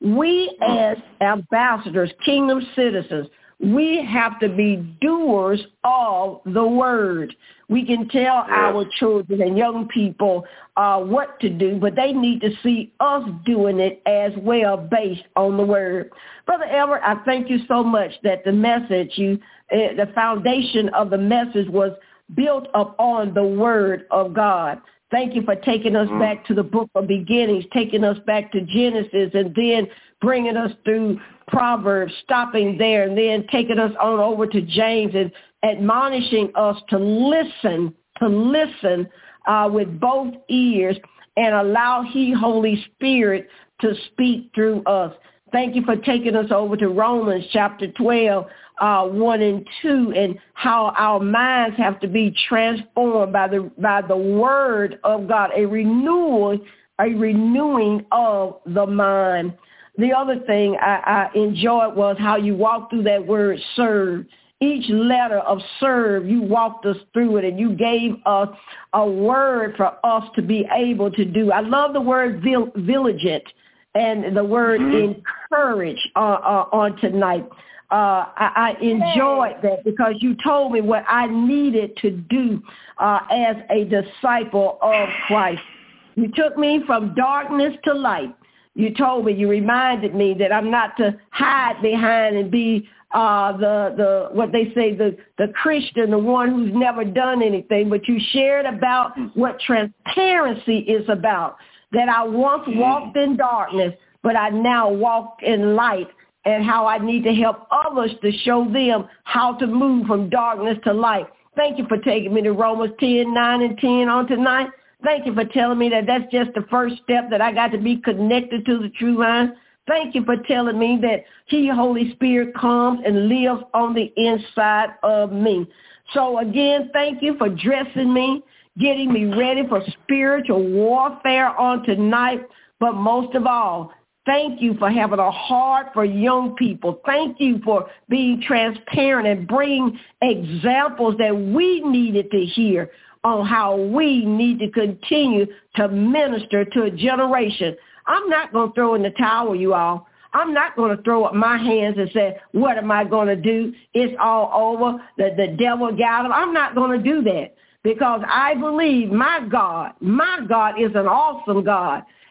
We as ambassadors, kingdom citizens, we have to be doers of the word. We can tell our children and young people uh, what to do, but they need to see us doing it as well based on the word. Brother Everett, I thank you so much that the message, you, uh, the foundation of the message was built upon the word of God. Thank you for taking us back to the book of beginnings, taking us back to Genesis, and then bringing us through Proverbs, stopping there, and then taking us on over to James and admonishing us to listen, to listen uh, with both ears and allow He, Holy Spirit, to speak through us. Thank you for taking us over to Romans chapter twelve, uh, one and two, and how our minds have to be transformed by the by the word of God, a renewal, a renewing of the mind. The other thing I, I enjoyed was how you walked through that word serve. Each letter of serve, you walked us through it, and you gave us a word for us to be able to do. I love the word vil- vigilant. And the word mm-hmm. encourage uh, uh, on tonight. Uh, I, I enjoyed that because you told me what I needed to do uh, as a disciple of Christ. You took me from darkness to light. You told me, you reminded me that I'm not to hide behind and be uh, the, the what they say, the, the Christian, the one who's never done anything, but you shared about what transparency is about. That I once walked in darkness, but I now walk in light, and how I need to help others to show them how to move from darkness to light. Thank you for taking me to Romans ten, nine, and ten on tonight. Thank you for telling me that that's just the first step, that I got to be connected to the true vine. Thank you for telling me that He, Holy Spirit, comes and lives on the inside of me. So again, thank you for dressing me, getting me ready for spiritual warfare on tonight. But most of all, thank you for having a heart for young people. Thank you for being transparent and bringing examples that we needed to hear on how we need to continue to minister to a generation. I'm not going to throw in the towel, you all. I'm not going to throw up my hands and say, what am I going to do? It's all over. The, the devil got him. I'm not going to do that. Because I believe my God, my God is an awesome God.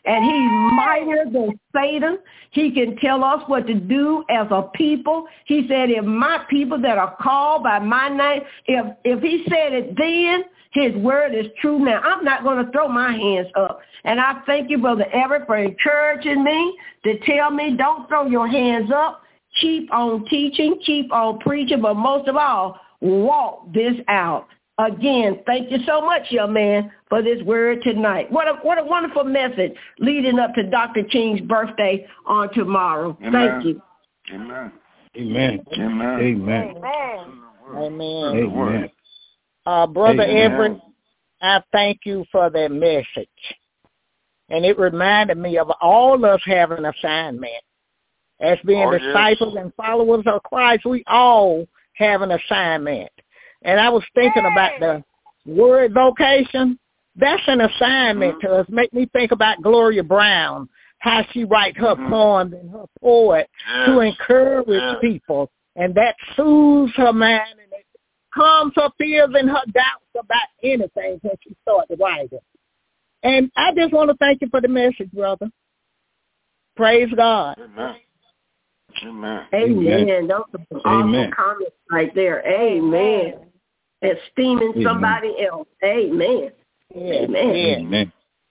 and he's mightier than Satan. He can tell us what to do as a people. He said, if my people that are called by my name, if, if he said it then, his word is true now. I'm not going to throw my hands up. And I thank you, Brother Everett, for encouraging me to tell me don't throw your hands up. Keep on teaching, keep on preaching, but most of all, walk this out. Again, thank you so much, young man, for this word tonight. What a what a wonderful message leading up to Doctor King's birthday on tomorrow. Amen. Thank you. Amen. Amen. Amen. Amen. Amen. Amen. Uh, Brother Amen. Everett, I thank you for that message. And it reminded me of all of us having an assignment. As being Oh, disciples yes. and followers of Christ, we all have an assignment. And I was thinking about the word vocation. That's an assignment Mm-hmm. to us. Make me think about Gloria Brown, how she writes her Mm-hmm. poems and her poet Yes. to encourage Yes. people. And that soothes her mind and it calms her fears and her doubts about anything when she started writing. And I just want to thank you for the message, brother. Praise God. Amen. Amen. Amen. Amen. Those are some awesome Amen. comments right there. Amen. Esteeming Amen. somebody else. Amen. Yeah. Amen. Yeah. Amen.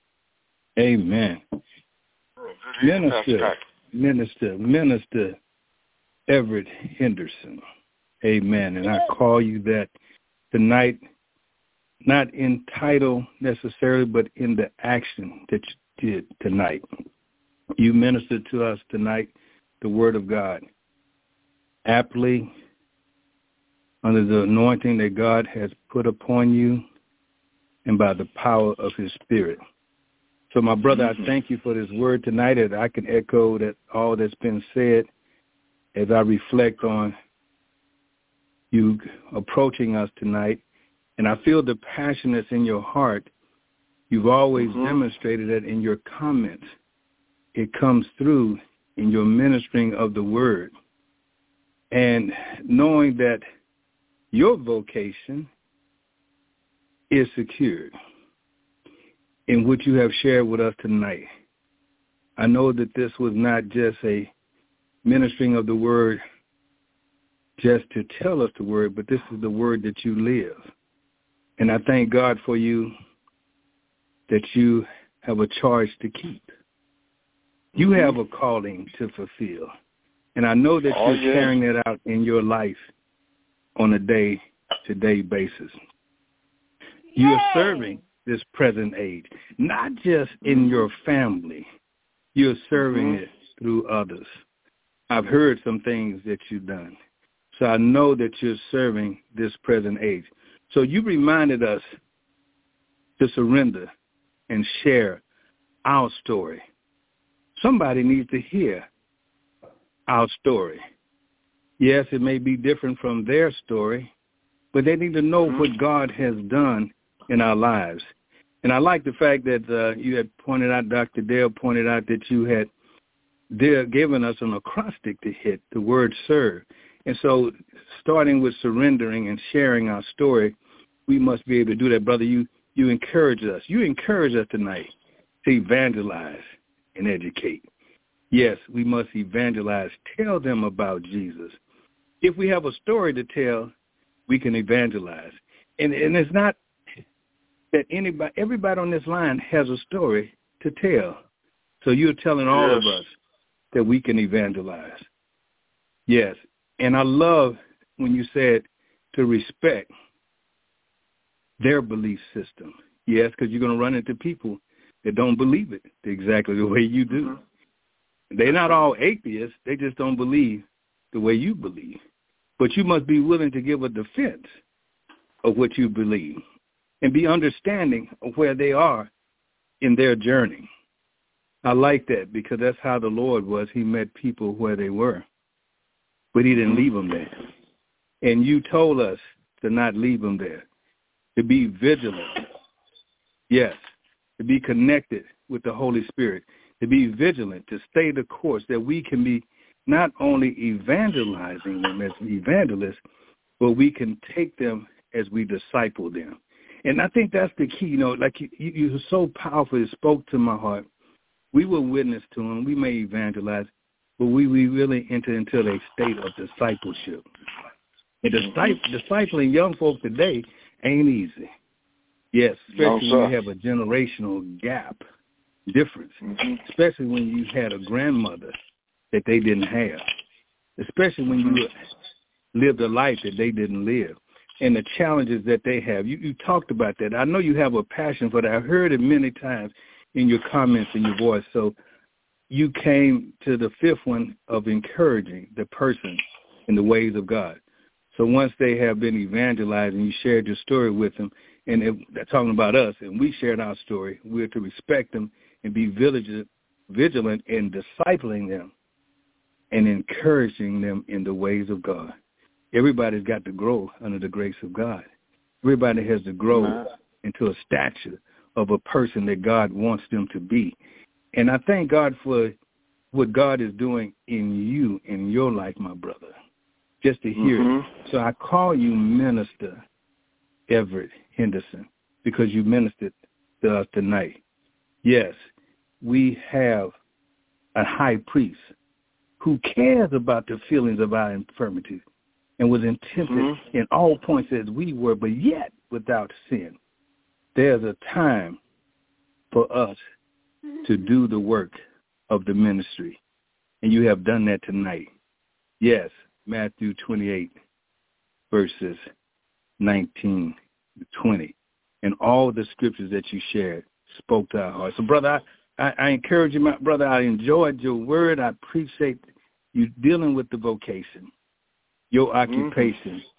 Amen. Minister, Minister, Minister Everett Henderson. Amen. And I call you that tonight, not in title necessarily, but in the action that you did tonight. You ministered to us tonight the word of God, aptly, under the anointing that God has put upon you and by the power of his spirit. So, my brother, mm-hmm. I thank you for this word tonight, that I can echo that all that's been said as I reflect on you approaching us tonight. And I feel the passion that's in your heart. You've always mm-hmm. demonstrated that in your comments. It comes through in your ministering of the word. And knowing that your vocation is secured in what you have shared with us tonight. I know that this was not just a ministering of the word just to tell us the word, but this is the word that you live. And I thank God for you that you have a charge to keep. You have a calling to fulfill. And I know that oh, you're yeah. carrying that out in your life on a day-to-day basis. You are serving this present age, not just in your family. You're serving mm-hmm. it through others. I've heard some things that you've done. So I know that you're serving this present age. So you reminded us to surrender and share our story. Somebody needs to hear our story. Yes, it may be different from their story, but they need to know mm-hmm. what God has done in our lives. And I like the fact that uh, you had pointed out, Doctor Dale pointed out that you had there given us an acrostic to hit, the word serve. And so starting with surrendering and sharing our story, we must be able to do that. Brother, you, you encourage us. You encourage us tonight to evangelize and educate. Yes, we must evangelize. Tell them about Jesus. If we have a story to tell, we can evangelize. And, and it's not that anybody, everybody on this line has a story to tell. So you're telling all yes. of us that we can evangelize. Yes. And I love when you said to respect their belief system. Yes, because you're going to run into people that don't believe it exactly the way you do. Mm-hmm. They're not all atheists. They just don't believe the way you believe. But you must be willing to give a defense of what you believe and be understanding of where they are in their journey. I like that because that's how the Lord was. He met people where they were, but he didn't leave them there. And you told us to not leave them there, to be vigilant. Yes, to be connected with the Holy Spirit, to be vigilant, to stay the course, that we can be not only evangelizing them as evangelists, but we can take them as we disciple them. And I think that's the key. You know, like you, you, you so powerfully spoke to my heart We will witness to them. We may evangelize, but we, we really enter into a state of discipleship. And disciple, discipling young folk today ain't easy. Yes, especially no, when you have a generational gap difference, mm-hmm. especially when you had a grandmother that they didn't have, especially when you lived a life that they didn't live, and the challenges that they have. You, you talked about that. I know you have a passion for that. I've heard it many times in your comments and your voice. So you came to the fifth one of encouraging the person in the ways of God. So once they have been evangelized and you shared your story with them, and it, they're talking about us, and we shared our story, we're to respect them and be vigilant, vigilant in discipling them and encouraging them in the ways of God. Everybody's got to grow under the grace of God. Everybody has to grow uh-huh. into a stature of a person that God wants them to be. And I thank God for what God is doing in you, in your life, my brother, just to hear mm-hmm. it. So I call you Minister Everett Henderson because you ministered to us tonight. Yes, we have a high priest who cares about the feelings of our infirmities and was tempted mm-hmm. in all points as we were, but yet without sin. There's a time for us to do the work of the ministry, and you have done that tonight. Yes, Matthew twenty-eight, verses nineteen to twenty, and all the scriptures that you shared spoke to our hearts. So, brother, I, I, I encourage you, my brother. I enjoyed your word. I appreciate you dealing with the vocation, your occupation. Mm-hmm.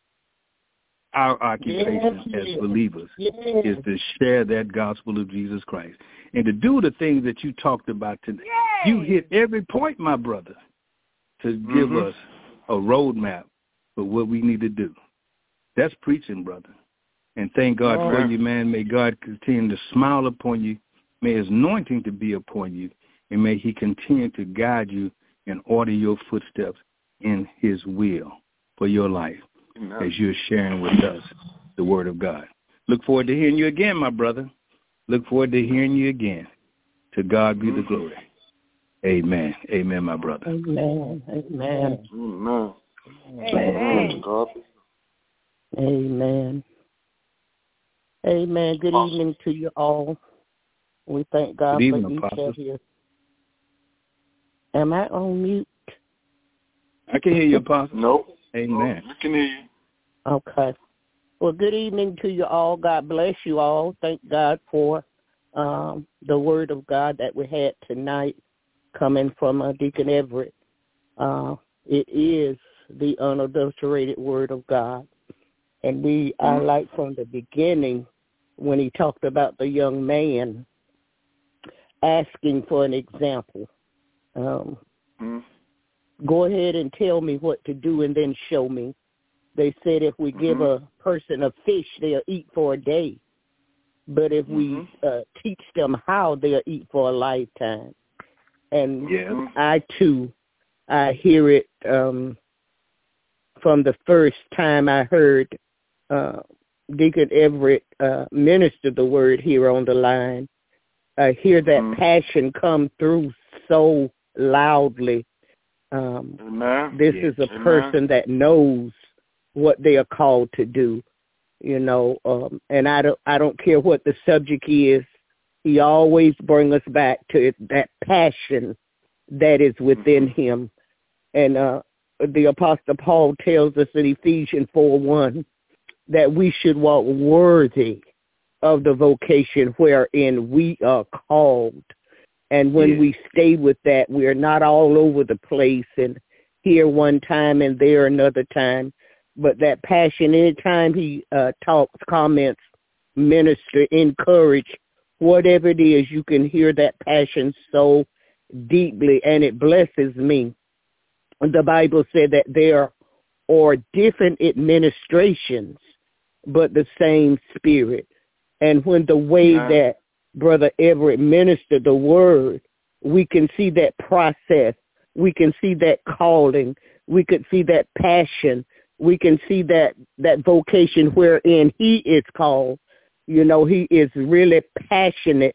Our occupation yes, as believers yes. is to share that gospel of Jesus Christ and to do the things that you talked about today. Yes. You hit every point, my brother, to mm-hmm. give us a roadmap for what we need to do. That's preaching, brother. And thank God oh, for man. you, man. May God continue to smile upon you. May his anointing to be upon you. And may he continue to guide you and order your footsteps in his will for your life. Amen. As you're sharing with us the word of God. Look forward to hearing you again, my brother. Look forward to hearing you again. To God be mm-hmm. the glory. Amen. Amen, my brother. Amen. Amen. Amen. Amen. Amen. Amen. Good evening to you all. We thank God Good for evening, each Apostle. of you. Am I on mute? I can hear you, Apostle. Nope. Amen. Oh, I can hear you. Okay. Well, good evening to you all. God bless you all. Thank God for um, the word of God that we had tonight coming from uh, Deacon Everett. Uh, it is the unadulterated word of God. And we, mm-hmm. I like from the beginning when he talked about the young man asking for an example. Um, mm-hmm. Go ahead and tell me what to do and then show me. They said if we mm-hmm. give a person a fish, they'll eat for a day. But if mm-hmm. we uh, teach them how, they'll eat for a lifetime. And yeah. I, too, I hear it um, from the first time I heard uh, Deacon Everett uh, minister the word here on the line. I hear that mm-hmm. passion come through so loudly. Um, this is a person that knows what they are called to do, you know, um, and I don't, I don't care what the subject is. He always brings us back to that passion that is within mm-hmm. him. And uh, the Apostle Paul tells us in Ephesians four one that we should walk worthy of the vocation wherein we are called. And when yeah. we stay with that, we are not all over the place and here one time and there another time. But that passion, anytime he uh, talks, comments, minister, encourage, whatever it is, you can hear that passion so deeply, and it blesses me. The Bible said that there are different administrations, but the same Spirit. And when the way yeah. that Brother Everett ministered the word, we can see that process. We can see that calling. We could see that passion. We can see that, that vocation wherein he is called. You know, he is really passionate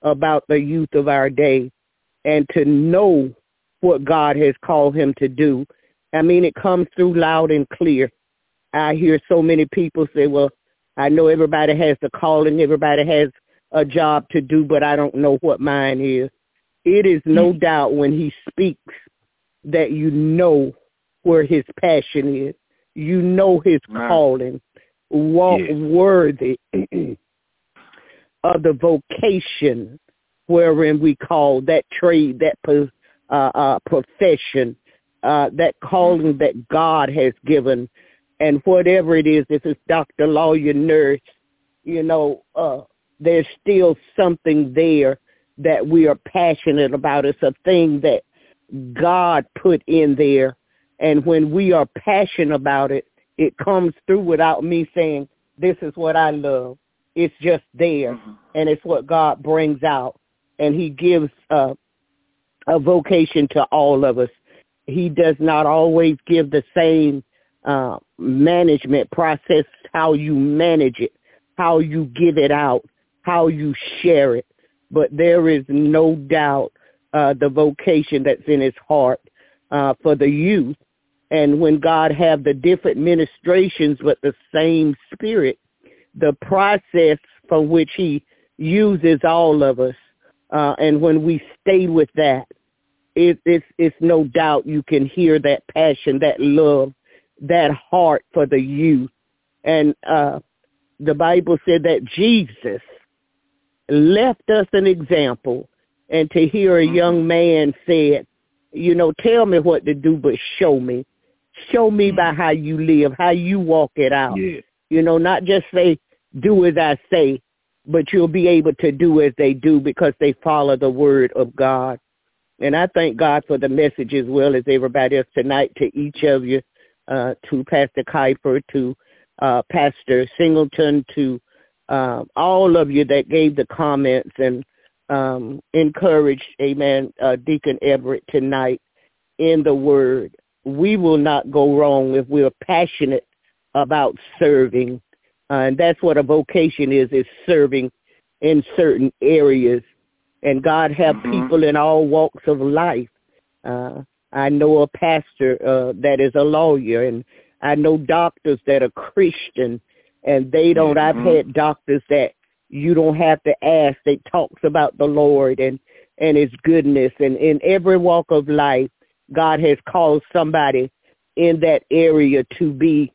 about the youth of our day and to know what God has called him to do. I mean, it comes through loud and clear. I hear so many people say, well, I know everybody has the calling, everybody has a job to do, but I don't know what mine is. It is no mm-hmm. doubt when he speaks that you know where his passion is. You know his right. calling. Walk yeah. worthy of the vocation wherein we call that trade, that uh, uh, profession, uh, that calling that God has given. And whatever it is, if it's doctor, lawyer, nurse, you know, uh, there's still something there that we are passionate about. It's a thing that God put in there. And when we are passionate about it, it comes through without me saying, this is what I love. It's just there. Mm-hmm. And it's what God brings out. And he gives uh, a vocation to all of us. He does not always give the same uh, management process, how you manage it, how you give it out, how you share it. But there is no doubt uh, the vocation that's in his heart uh, for the youth. And when God have the different ministrations but the same spirit, the process for which he uses all of us, uh, and when we stay with that, it, it's, it's no doubt you can hear that passion, that love, that heart for the youth. And uh, the Bible said that Jesus left us an example, and to hear a young man said, you know, tell me what to do, but show me. Show me by how you live, how you walk it out. Yeah. You know, not just say, do as I say, but you'll be able to do as they do because they follow the word of God. And I thank God for the message as well as everybody else tonight, to each of you, uh, to Pastor Kuiper, to uh, Pastor Singleton, to uh, all of you that gave the comments and um, encouraged, amen, uh, Deacon Everett tonight in the word. We will not go wrong if we're passionate about serving. Uh, and that's what a vocation is, is serving in certain areas. And God have mm-hmm. people in all walks of life. Uh, I know a pastor uh, that is a lawyer, and I know doctors that are Christian, and they don't, mm-hmm. I've had doctors that you don't have to ask. They talks about the Lord and, and his goodness. And in every walk of life, God has called somebody in that area to be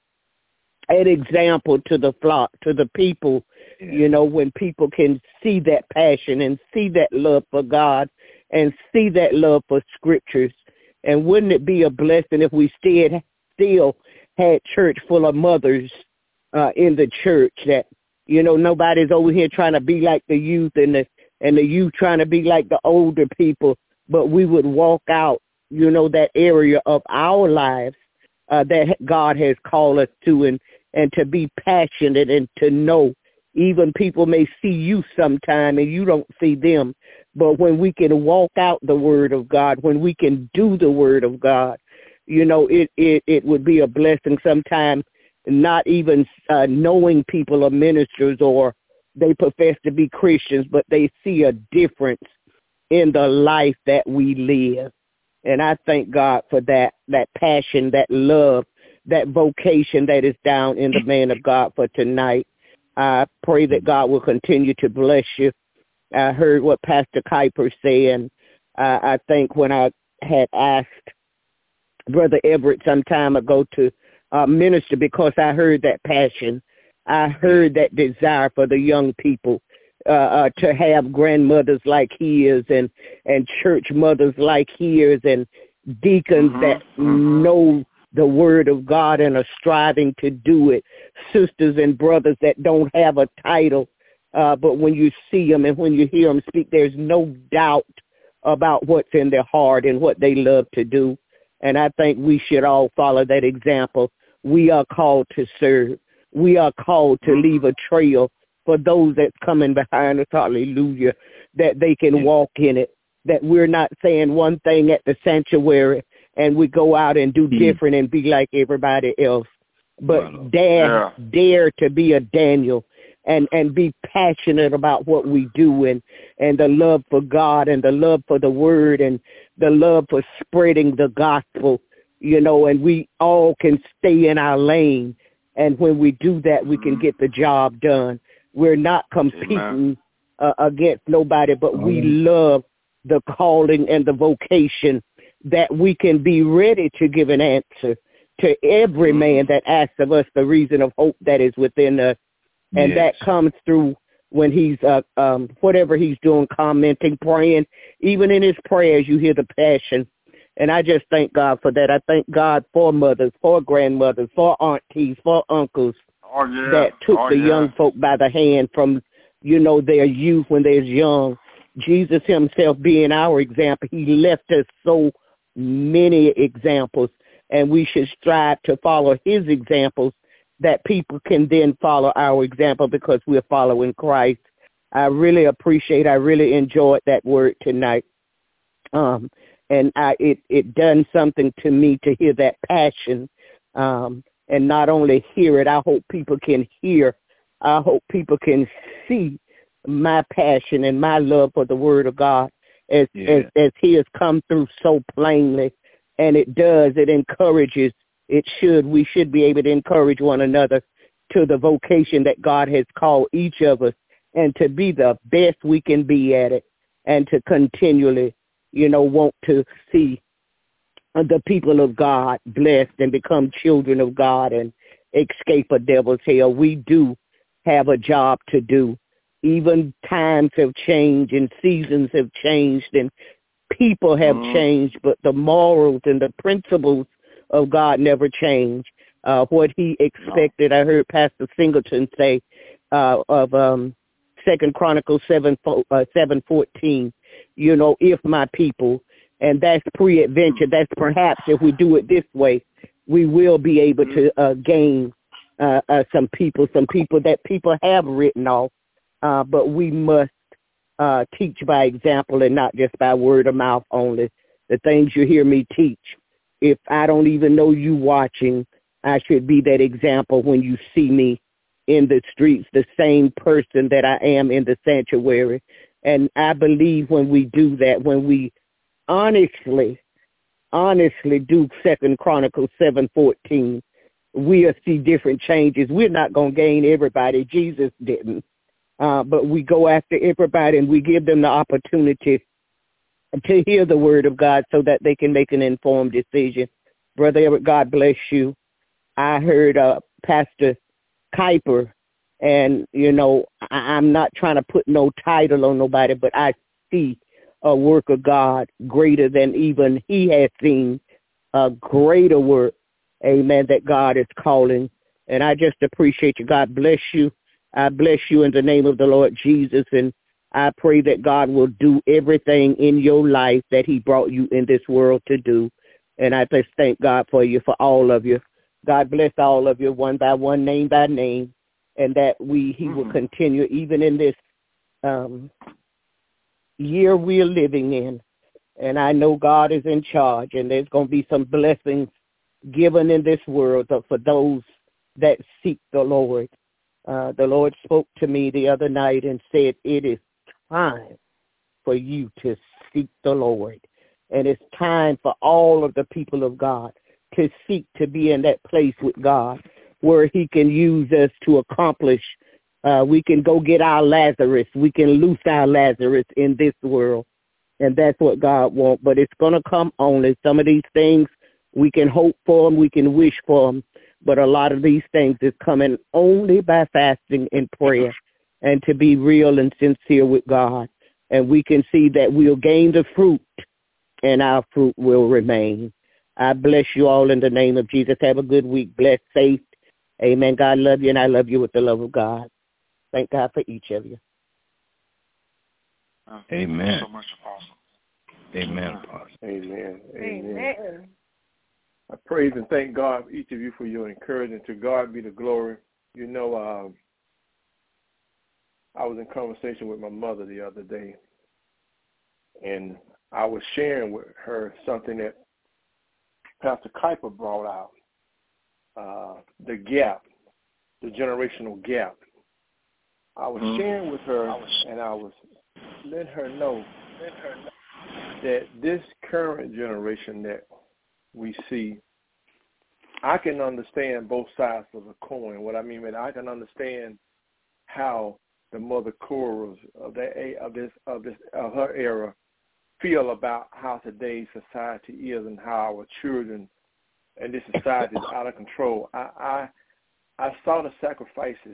an example to the flock, to the people, yeah. you know, when people can see that passion and see that love for God and see that love for scriptures. And wouldn't it be a blessing if we still, still had church full of mothers uh, in the church that, you know, nobody's over here trying to be like the youth and the, and the youth trying to be like the older people, but we would walk out, you know, that area of our lives uh, that God has called us to, and, and to be passionate and to know. Even people may see you sometime and you don't see them, but when we can walk out the word of God, when we can do the word of God, you know, it, it, it would be a blessing sometimes, not even uh, knowing people are ministers or they profess to be Christians, but they see a difference in the life that we live. And I thank God for that, that passion, that love, that vocation that is down in the man of God for tonight. I pray that God will continue to bless you. I heard what Pastor Kuiper said, and uh, I think when I had asked Brother Everett some time ago to uh, minister, because I heard that passion, I heard that desire for the young people uh, uh, to have grandmothers like he is, and, and church mothers like he is, and deacons mm-hmm. that mm-hmm. know the word of God and are striving to do it, sisters and brothers that don't have a title, uh, but when you see them and when you hear them speak, there's no doubt about what's in their heart and what they love to do. And I think we should all follow that example. We are called to serve. We are called to leave a trail for those that's coming behind us, hallelujah, that they can walk in it, that we're not saying one thing at the sanctuary and we go out and do different and be like everybody else, but dare, yeah. dare to be a Daniel and, and be passionate about what we do, and, and the love for God and the love for the word and the love for spreading the gospel, you know, and we all can stay in our lane. And when we do that, we can get the job done. We're not competing uh, against nobody, but we love the calling and the vocation that we can be ready to give an answer to every man that asks of us the reason of hope that is within us. And yes. that comes through when he's, uh, um, whatever he's doing, commenting, praying. Even in his prayers, you hear the passion. And I just thank God for that. I thank God for mothers, for grandmothers, for aunties, for uncles oh, yeah. that took oh, the yeah. young folk by the hand from, you know, their youth when they're young. Jesus himself being our example, he left us so many examples, and we should strive to follow his examples that people can then follow our example because we're following Christ. I really appreciate, I really enjoyed that word tonight. Um, and I, it, it done something to me to hear that passion, um, and not only hear it, I hope people can hear, I hope people can see my passion and my love for the word of God as, yeah. as, as he has come through so plainly. And it does, it encourages, it should, we should be able to encourage one another to the vocation that God has called each of us, and to be the best we can be at it, and to continually, you know, want to see the people of God blessed and become children of God and escape a devil's hell. We do have a job to do. Even times have changed and seasons have changed and people have mm. changed, but the morals and the principles of God never change. Uh, what he expected, no. I heard Pastor Singleton say uh, of um, Second Chronicles seven, uh, seven fourteen, you know, if my people, and that's pre-adventure. That's perhaps if we do it this way, we will be able to uh, gain uh, uh, some people, some people that people have written off. Uh, but we must uh, teach by example and not just by word of mouth only. The things you hear me teach, if I don't even know you watching, I should be that example when you see me in the streets, the same person that I am in the sanctuary. And I believe when we do that, when we honestly, honestly do Second Chronicles seven fourteen, we'll see different changes. We're not going to gain everybody. Jesus didn't. Uh, but we go after everybody and we give them the opportunity to hear the word of God so that they can make an informed decision. Brother Everett, God bless you. I heard uh, Pastor Kuiper, and, you know, I- I'm not trying to put no title on nobody, but I see a work of God greater than even he has seen, a greater work, amen, that God is calling. And I just appreciate you. God bless you. I bless you in the name of the Lord Jesus, and I pray that God will do everything in your life that he brought you in this world to do. And I just thank God for you, for all of you. God bless all of you one by one, name by name, and that we he mm-hmm. will continue even in this um, year we're living in. And I know God is in charge, and there's going to be some blessings given in this world for those that seek the Lord. Uh, the Lord spoke to me the other night and said, it is time for you to seek the Lord. And it's time for all of the people of God to seek to be in that place with God where he can use us to accomplish. Uh, we can go get our Lazarus. We can loose our Lazarus in this world. And that's what God wants. But it's going to come only. Some of these things we can hope for them. We can wish for them. But a lot of these things is coming only by fasting and prayer and to be real and sincere with God. And we can see that we'll gain the fruit and our fruit will remain. I bless you all in the name of Jesus. Have a good week. Blessed, safe. Amen. God love you, and I love you with the love of God. Thank God for each of you. Uh, Amen. Thank you so much, Apostle. Amen, Apostle. Amen. Amen. Amen. I praise and thank God for each of you for your encouragement. To God be the glory. You know, um, I was in conversation with my mother the other day, and I was sharing with her something that Pastor Kuiper brought out, uh, the gap, the generational gap. I was mm-hmm. sharing with her, and I was letting her know that this current generation that we see, I can understand both sides of the coin. What I mean is, I can understand how the Mother Coras of that of this of this of her era feel about how today's society is and how our children and this society is out of control. I I, I saw the sacrifices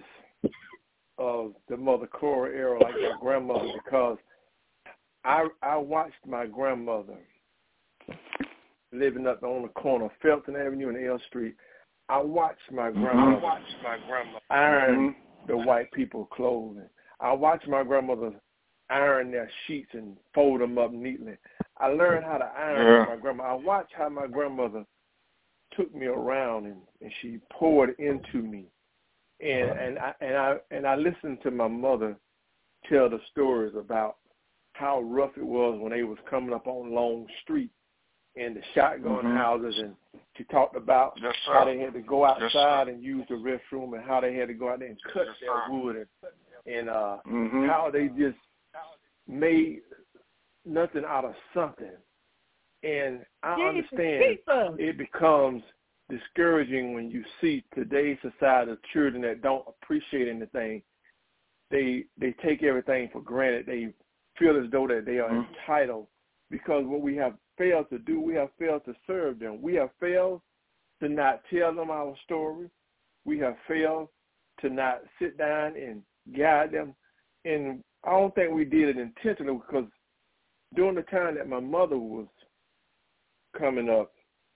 of the Mother Cora era, like my grandmother, because I I watched my grandmother living up on the corner of Felton Avenue and L Street. I watched my grandmother, mm-hmm. watched my grandmother iron mm-hmm. the white people's clothing. I watched my grandmother iron their sheets and fold them up neatly. I learned how to iron yeah. with my grandma. I watched how my grandmother took me around and, and she poured into me. And and I and I and I listened to my mother tell the stories about how rough it was when they was coming up on Long Street and the shotgun mm-hmm. houses, and she talked about yes, how they had to go outside yes, and use the restroom, and how they had to go out there and cut yes, their wood, and, and uh, mm-hmm. how they just made nothing out of something. And I Jesus, understand Jesus. It becomes discouraging when you see today's society of children that don't appreciate anything. They they take everything for granted. They feel as though that they are mm-hmm. entitled, because what we have failed to do, we have failed to serve them. We have failed to not tell them our story. We have failed to not sit down and guide them. And I don't think we did it intentionally, because during the time that my mother was coming up,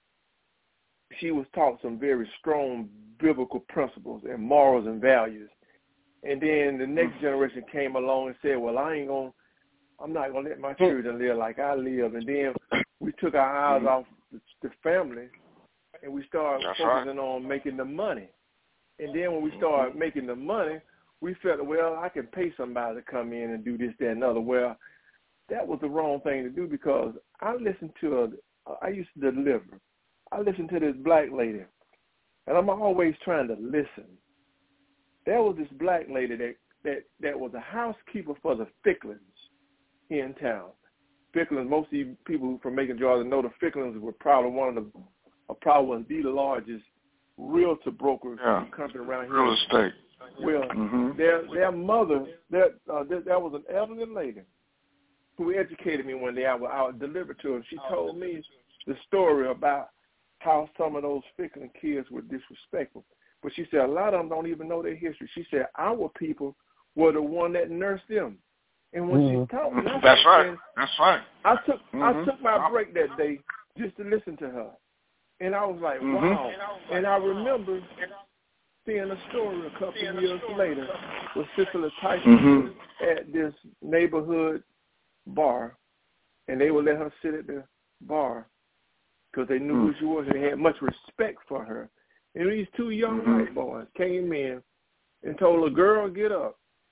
she was taught some very strong biblical principles and morals and values. And then the next generation came along and said, well, I ain't going to, I'm not going to let my children live like I live. And then we took our eyes off the, the family, and we started That's focusing right. on making the money. And then when we started making the money, we felt, well, I can pay somebody to come in and do this, that, and other. Well, that was the wrong thing to do, because I listened to, a, I used to deliver. I listened to this black lady, and I'm always trying to listen. There was this black lady that, that, that was a housekeeper for the Ficklins here in town. Ficklins, most of you people from Macon, Georgia know the Ficklins were probably one of the, or probably one of the largest realtor brokers yeah. company around here. Real estate. Well, mm-hmm. their their mother, their, uh, there, there was an elderly lady who educated me one day. I was, I was delivered to her. She told me the story about how some of those Ficklin kids were disrespectful. But she said a lot of them don't even know their history. She said our people were the one that nursed them. And when mm-hmm. she taught me, that's right. That's right. I took mm-hmm. I took my break that day just to listen to her, and I was like, mm-hmm. wow. And I remember seeing a story a couple of years later with Cicely Tyson mm-hmm. at this neighborhood bar, and they would let her sit at the bar because they knew mm-hmm. who she was, and they had much respect for her. And these two young mm-hmm. white boys came in and told a girl, get up.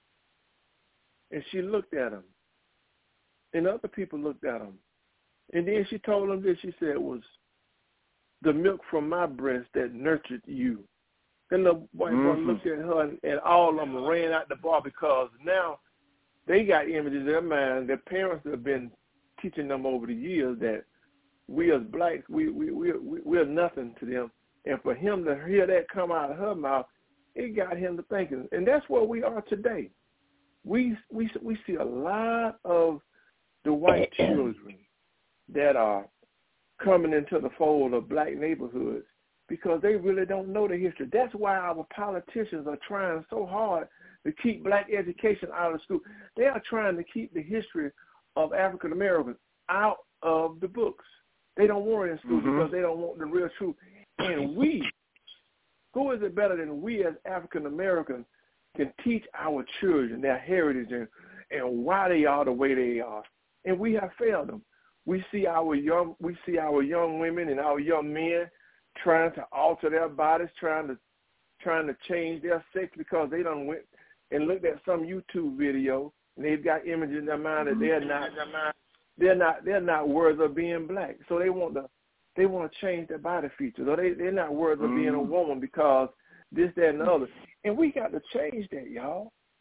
And she looked at him. And other people looked at him. And then she told him this. She said, it was the milk from my breast that nurtured you. Then the white mm-hmm. boy looked at her, and, and all of them ran out the bar, because now they got images in their mind. Their parents have been teaching them over the years that we as blacks, we, we, we, we, we're nothing to them. And for him to hear that come out of her mouth, it got him to thinking. And that's where we are today. We we we see a lot of the white children that are coming into the fold of black neighborhoods because they really don't know the history. That's why our politicians are trying so hard to keep black education out of school. They are trying to keep the history of African Americans out of the books. They don't want it in school mm-hmm. because they don't want the real truth. And we, who is it better than we as African Americans, can teach our children their heritage and, and why they are the way they are. And we have failed them. We see our young we see our young women and our young men trying to alter their bodies, trying to trying to change their sex because they done went and looked at some YouTube video and they've got images in their mind that they're not they're not they're not worthy of being black. So they want to they want to change their body features, or they they're not worthy of being a woman because this, that, and the other. And we got to change that, y'all.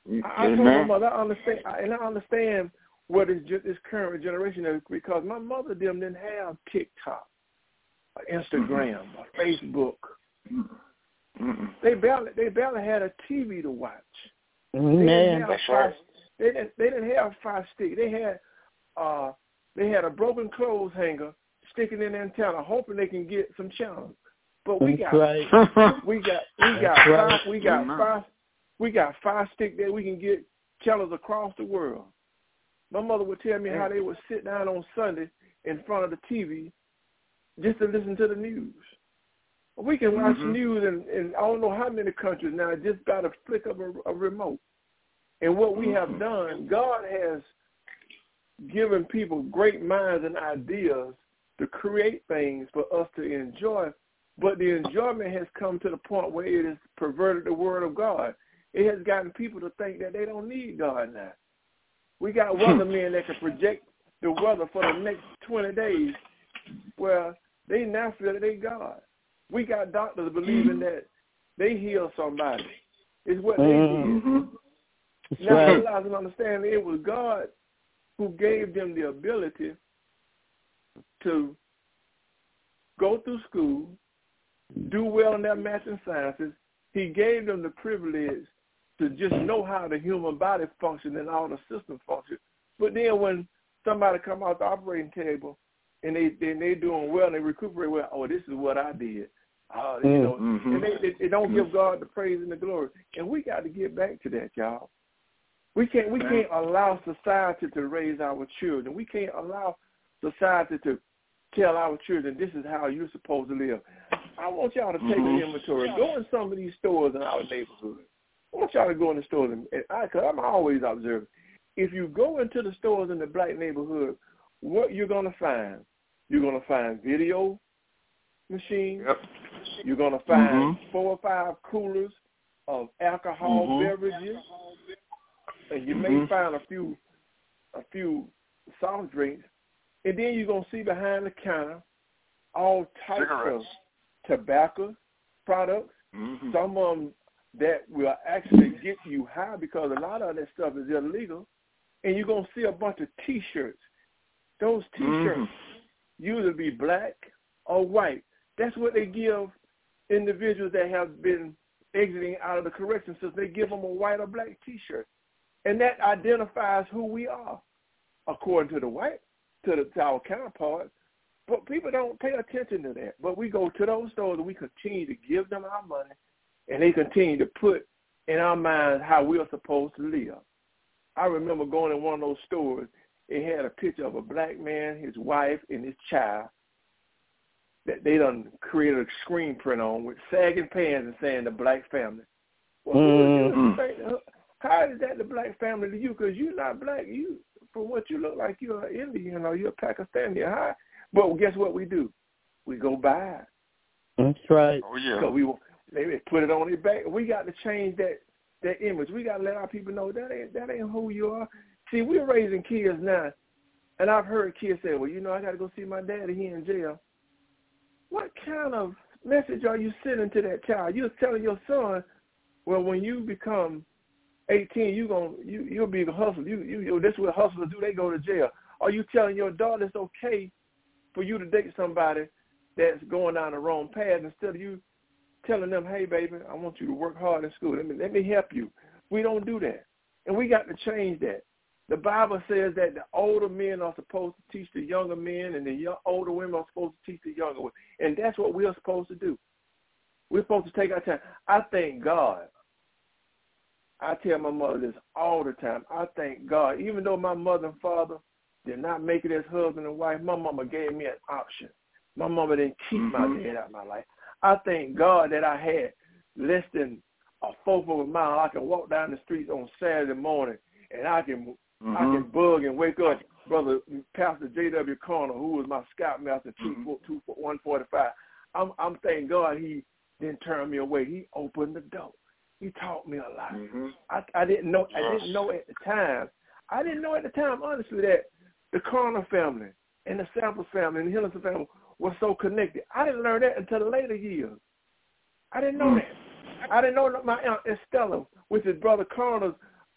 I, I told my mother, I understand, and I understand what is this current generation is, because my mother them didn't have TikTok, or Instagram, or Facebook. Mm-mm. They barely they barely had a T V to watch. Man, they didn't have that's five, right. They didn't they didn't have five stick. They had uh they had a broken clothes hanger sticking in the antenna, hoping they can get some channels. But we that's got right. we got we got that's five right. we got five we got five stick that we can get channels across the world. My mother would tell me how they would sit down on Sunday in front of the T V just to listen to the news. We can watch mm-hmm. news in, in I don't know how many countries now, just by the flick of a, a remote. And what we have done, God has given people great minds and ideas to create things for us to enjoy, but the enjoyment has come to the point where it has perverted the word of God. It has gotten people to think that they don't need God now. We got weathermen that can project the weather for the next twenty days, where they now feel that they God. We got doctors believing that they heal somebody. It's what they mm-hmm. did. Now right. realize and understand it was God who gave them the ability to go through school, do well in their math and sciences. He gave them the privilege to just know how the human body functions and all the system functions. But then when somebody come out the operating table and they they they doing well and they recuperate well, oh, this is what I did. Uh, you know, mm-hmm. and they, they, they don't give God the praise and the glory. And we got to get back to that, y'all. We can't we can't allow society to raise our children. We can't allow society to tell our children this is how you're supposed to live. I want y'all to take mm-hmm. an inventory. Go in some of these stores in our neighborhood. I want y'all to go in the stores, and, and I, cause I'm always observing. If you go into the stores in the black neighborhood, what you're going to find, you're going to find video machines. Yep. You're going to find mm-hmm. four or five coolers of alcohol mm-hmm. beverages, and you mm-hmm. may find a few, a few soft drinks, and then you're going to see behind the counter all types Cigarettes. of tobacco products. Mm-hmm. Some of them that will actually get you high because a lot of that stuff is illegal. And you're going to see a bunch of T-shirts. Those T-shirts mm-hmm. usually be black or white. That's what they give individuals that have been exiting out of the correction system. They give them a white or black T-shirt. And that identifies who we are, according to the white, to, the, to our counterparts. But people don't pay attention to that. But we go to those stores and we continue to give them our money, and they continue to put in our minds how we're supposed to live. I remember going in one of those stores. It had a picture of a black man, his wife, and his child that they done created a screen print on with sagging pants and saying the black family. Well, mm-hmm. how is that the black family to you? Because you're not black. You, from what you look like, you're an Indian or you're a Pakistani. How? But guess what we do? We go by it. That's right. Oh, yeah. Because we maybe put it on their back. We got to change that that image. We got to let our people know that ain't that ain't who you are. See, we're raising kids now, and I've heard kids say, well, you know, I got to go see my daddy. He in jail. What kind of message are you sending to that child? You're telling your son, well, when you become eighteen, you gonna you you'll be a hustler. You you, you that's what hustlers do. They go to jail. Are you telling your daughter it's okay for you to date somebody that's going down the wrong path instead of you telling them, hey, baby, I want you to work hard in school. Let me, let me help you. We don't do that. And we got to change that. The Bible says that the older men are supposed to teach the younger men, and the young, older women are supposed to teach the younger women. And that's what we are supposed to do. We're supposed to take our time. I thank God. I tell my mother this all the time. I thank God. Even though my mother and father did not make it as husband and wife, my mama gave me an option. My mama didn't keep my dad out of my life. I thank God that I had less than a fourth of a mile. I can walk down the street on Saturday morning, and I can mm-hmm. I can bug and wake up Brother Pastor J W. Corner, who was my scoutmaster, mm-hmm. one forty-five. I'm I'm thanking God he didn't turn me away. He opened the door. He taught me a lot. Mm-hmm. I, I didn't know I didn't know at the time. I didn't know at the time, honestly, that the Corner family and the Samples family and the Hillerson family were so connected. I didn't learn that until the later years. I didn't know mm-hmm. that. I didn't know that my aunt Estella, which is Brother Corner's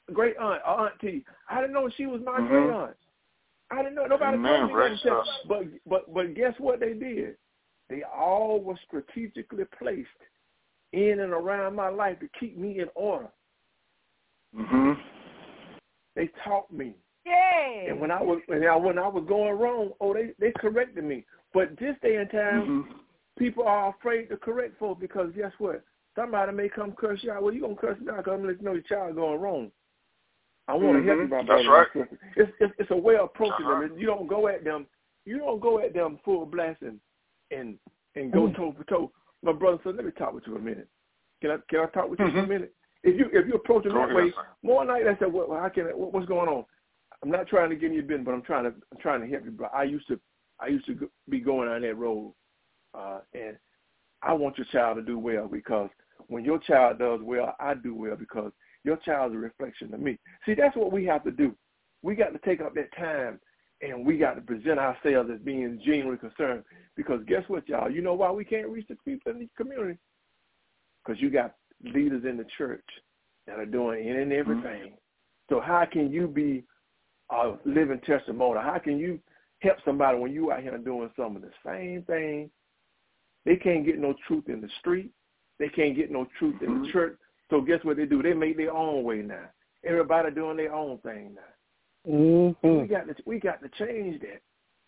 great aunt, or auntie. I didn't know she was my mm-hmm. great aunt. I didn't know. Nobody Amen. told me that. But, but, but guess what they did? They all were strategically placed in and around my life to keep me in order. Mm-hmm. They taught me. Yay. And when I was when I, when I was going wrong, oh, they, they corrected me. But this day and time, mm-hmm. people are afraid to correct folks because guess what? Somebody may come curse you out. Well, you going to curse me out because I'm going to let you know your child going wrong. I want to mm-hmm. help you, my That's brother. right. It's, it's, it's a way of approaching That's them. right. You don't go at them. You don't go at them full blast and and, and go toe for toe. My brother said, let me talk with you a minute. Can I can I talk with you mm-hmm. for a minute? If you if you approach them go that ahead, way, sir. more than likely, I said, well, how can I, what, what's going on? I'm not trying to give you a bin, but I'm trying to I'm trying to help you, bro. I used to I used to be going on that road, uh, and I want your child to do well because when your child does well, I do well because your child is a reflection of me. See, that's what we have to do. We got to take up that time, and we got to present ourselves as being genuinely concerned because guess what, y'all? You know why we can't reach the people in the community? Because you got leaders in the church that are doing any and everything. Mm-hmm. So how can you be a living testimony? How can you help somebody when you out here doing some of the same thing? They can't get no truth in the street. They can't get no truth in mm-hmm. the church. So guess what they do? They make their own way now. Everybody doing their own thing now. Mm-hmm. We got to we got to change that.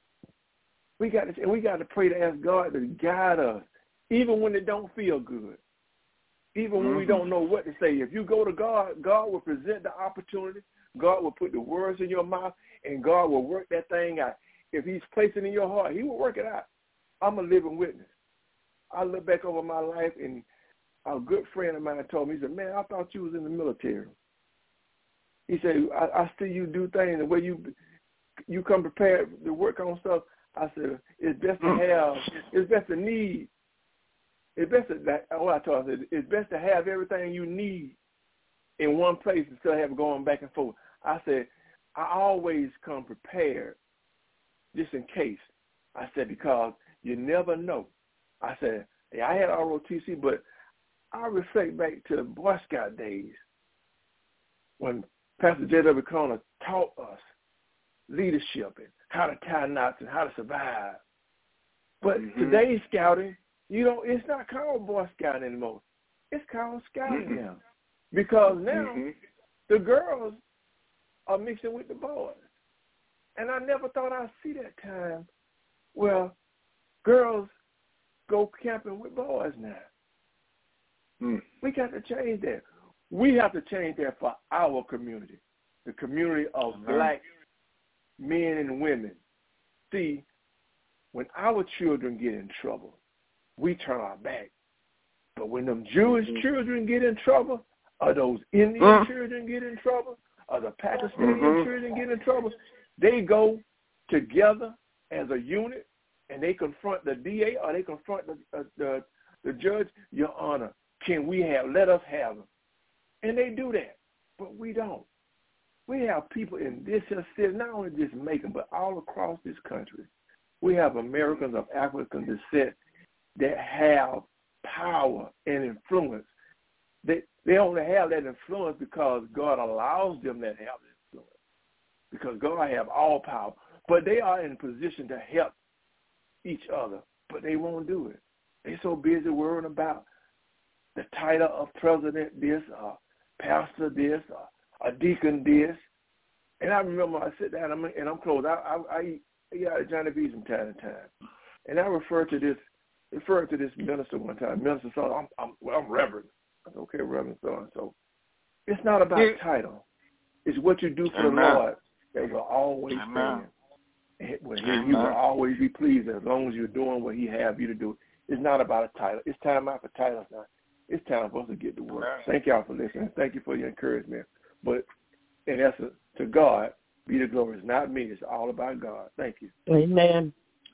We got to and we got to pray to ask God to guide us, even when it don't feel good, even when mm-hmm. we don't know what to say. If you go to God, God will present the opportunity. God will put the words in your mouth, and God will work that thing out. If He's placed it in your heart, He will work it out. I'm a living witness. I look back over my life, and a good friend of mine told me, he said, man, I thought you was in the military. He said, I, I see you do things the way you you come prepared to work on stuff. I said, it's best to have, it's best to need. It's best to, that, what I told him, I said, it's best to have everything you need in one place instead of having going back and forth. I said, I always come prepared just in case. I said, because you never know. I said, yeah, I had R O T C, but I reflect back to the Boy Scout days when Pastor J W Conner taught us leadership and how to tie knots and how to survive. But mm-hmm. today's scouting, you know, it's not called Boy Scouting anymore. It's called scouting mm-hmm. now. Because now mm-hmm. the girls are mixing with the boys. And I never thought I'd see that time where girls go camping with boys now. Mm. We got to change that. We have to change that for our community, the community of mm-hmm. black men and women. See, when our children get in trouble, we turn our back. But when them Jewish mm-hmm. children get in trouble, or those Indian mm-hmm. children get in trouble, or the Pakistani mm-hmm. children get in trouble, they go together as a unit, and they confront the D A or they confront the, uh, the the judge. Your Honor, can we have, let us have them. And they do that, but we don't. We have people in this city, not only just Macon, but all across this country. We have Americans of African descent that have power and influence. They, they only have that influence because God allows them to have that influence, because God have all power. But they are in position to help each other, but they won't do it. They're so busy worrying about the title of president this, or pastor this, or a deacon this. And I remember I sit down and I'm, and I'm close. I, I, I eat, I eat out at Johnny B's from time to time. And I refer to this refer to this minister one time. Minister, so I'm, I'm, well, I'm Reverend. I said, okay, Reverend so-and-so. It's not about yeah. title. It's what you do for Amen. The Lord that will always stand. Well, he, he will always be pleased as long as you're doing what he have you to do. It's not about a title. It's time out for titles now. It's time for us to get to work. Thank y'all for listening. Thank you for your encouragement. But in essence, to God be the glory. It's not me. It's all about God. Thank you. Amen.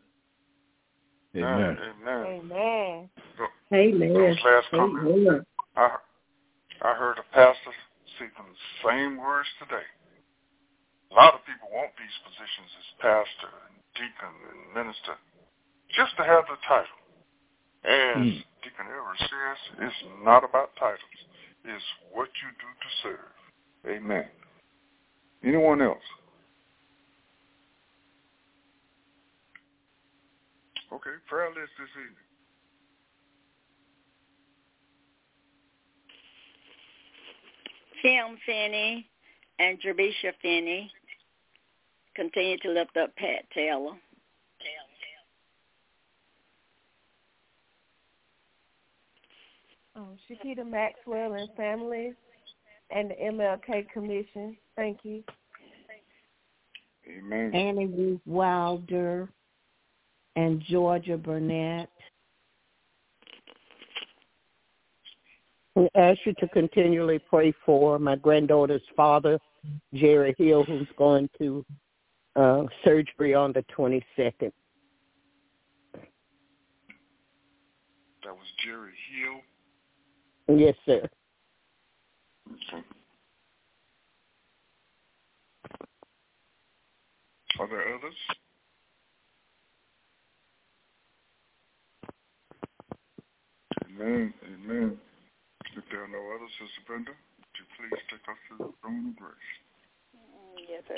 Amen. Amen. Amen. Those last comments, I, I heard a pastor speaking the same words today. A lot of people want these positions as pastor and deacon and minister just to have the title. As mm. Deacon Edwards says, it's not about titles. It's what you do to serve. Amen. Anyone else? Okay, prayer list this evening. Tim Finney and Jerbisha Finney continue to lift up Pat Taylor. Oh, Shakita Maxwell and family and the M L K Commission. Thank you. Amen. Annie Ruth Wilder and Georgia Burnett. We ask you to continually pray for my granddaughter's father, Jerry Hill, who's going to uh, surgery on the twenty-second. That was Jerry Hill. Yes, sir. Okay. Are there others? Amen. Amen. If there are no others, Sister Brenda, would you please take us to the throne of grace? Yes, sir.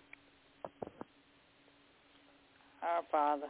Our Father,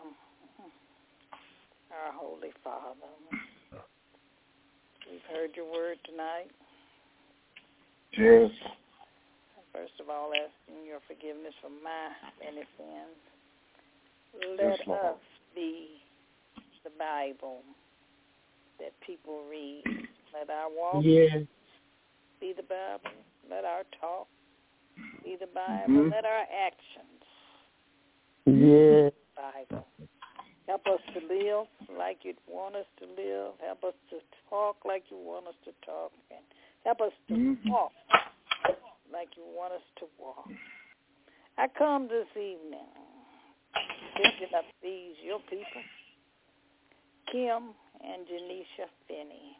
our Holy Father, we've heard your word tonight. Yes. First of all, asking your forgiveness for my many sins. Let Yes, Lord. us be the Bible that people read. Let our walk Yes. be the Bible. Let our talk be the Bible. Mm-hmm. Let our actions Yes. be the Bible. Help us to live like you'd want us to live. Help us to talk like you want us to talk. And help us to Mm-hmm. walk like you want us to walk. I come this evening lifting up these, your people, Kim and Janisha Finney.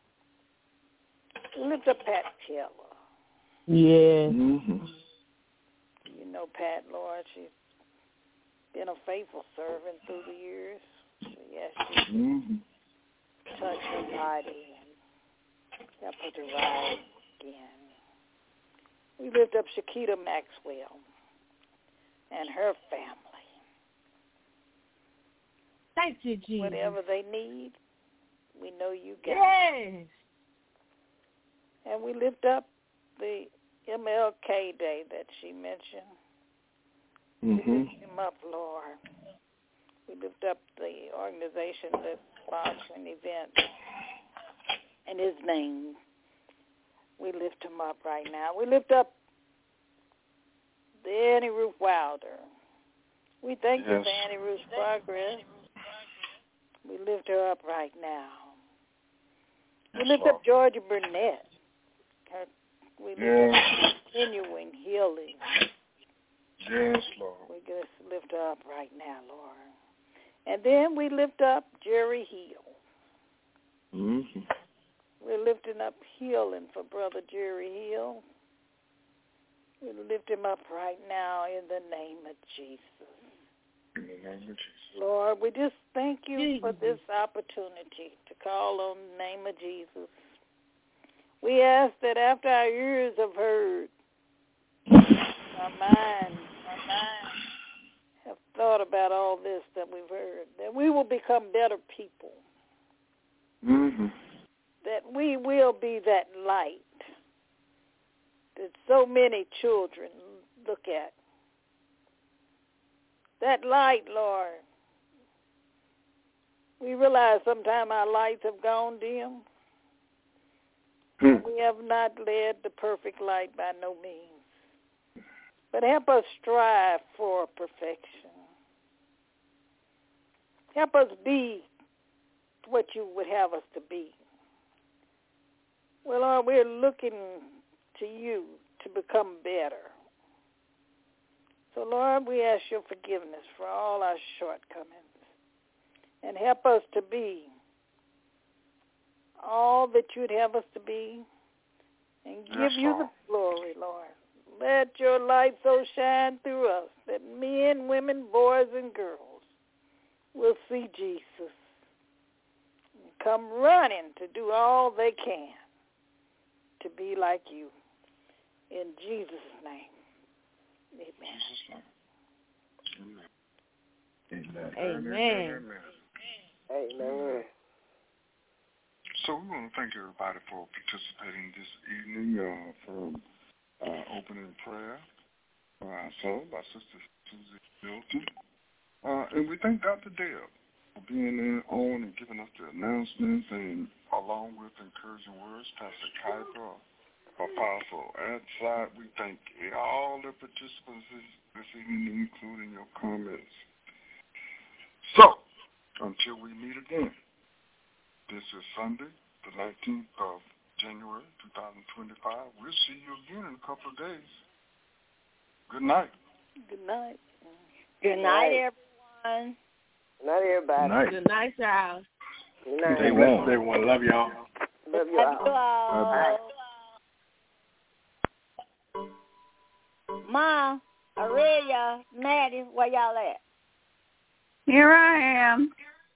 Lift up Pat Taylor. Yes. Mm-hmm. You know Pat, Lord, she's been a faithful servant through the years. So yes, she Mm-hmm. touch her body and help her to rise again. We lift up Shakita Maxwell and her family. Thank you, Jesus. Whatever they need, we know you got Yes. it. And we lift up the M L K Day that she mentioned. Mm-hmm. We lift him up, Lord. We lift up the organization that's sponsoring events in his name. We lift him up right now. We lift up the Annie Ruth Wilder. We thank you Yes. for Annie Ruth's progress. We lift her up right now. We Yes, lift Lord. up Georgia Burnett. Her, we lift Yes. up continuing healing. Yes, Lord. We just lift her up right now, Lord. And then we lift up Jerry Hill. Mm-hmm. We're lifting up healing for Brother Jerry Hill. We lift him up right now in the name of Jesus. In the name of Jesus. Lord, we just thank you Jesus. for this opportunity to call on the name of Jesus. We ask that after our ears have heard, our minds, our minds have thought about all this that we've heard, that we will become better people. Mm-hmm. That we will be that light that so many children look at. That light, Lord. We realize sometimes our lights have gone dim. Hmm. We have not led the perfect light by no means. But help us strive for perfection. Help us be what you would have us to be. Well, Lord, we're looking to you to become better. So, Lord, we ask your forgiveness for all our shortcomings. And help us to be all that you'd have us to be. And give Yes, you Lord. the glory, Lord. Let your light so shine through us that men, women, boys, and girls will see Jesus and come running to do all they can to be like you. In Jesus' name. Amen. Amen. Amen. Amen. Amen. So we want to thank everybody for participating this evening uh, for uh, opening prayer for our soul by Sister Susie Milton. Uh, and we thank Doctor Dale for being in on and giving us the announcements, and along with encouraging words, Pastor Kuiper, Apostle Adside. We thank all the participants this evening, including your comments. So, until we meet again, this is Sunday, the nineteenth of January, twenty twenty-five. We'll see you again in a couple of days. Good night. Good night. Good night, everyone. Good night, everybody. Good night. Good night, y'all. Good night. Stay warm. Everyone. Love y'all. Love you all. Love you all. Ma, Aurelia, Maddie, where y'all at? Here I am.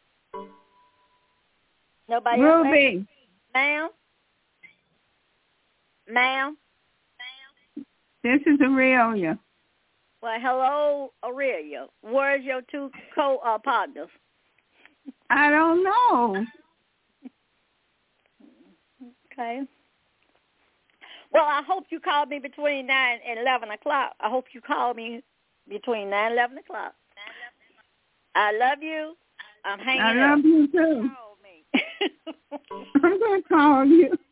Nobody else? Ruby. Ma'am? Ma'am? This is Aurelia. Well, hello, Aurelia. Where's your two co-partners? I don't know. Okay. Well, I hope you call me between nine and eleven o'clock. I hope you call me between nine and eleven o'clock. I love you. I'm hanging I love up. you too. Call me. I'm going to call you.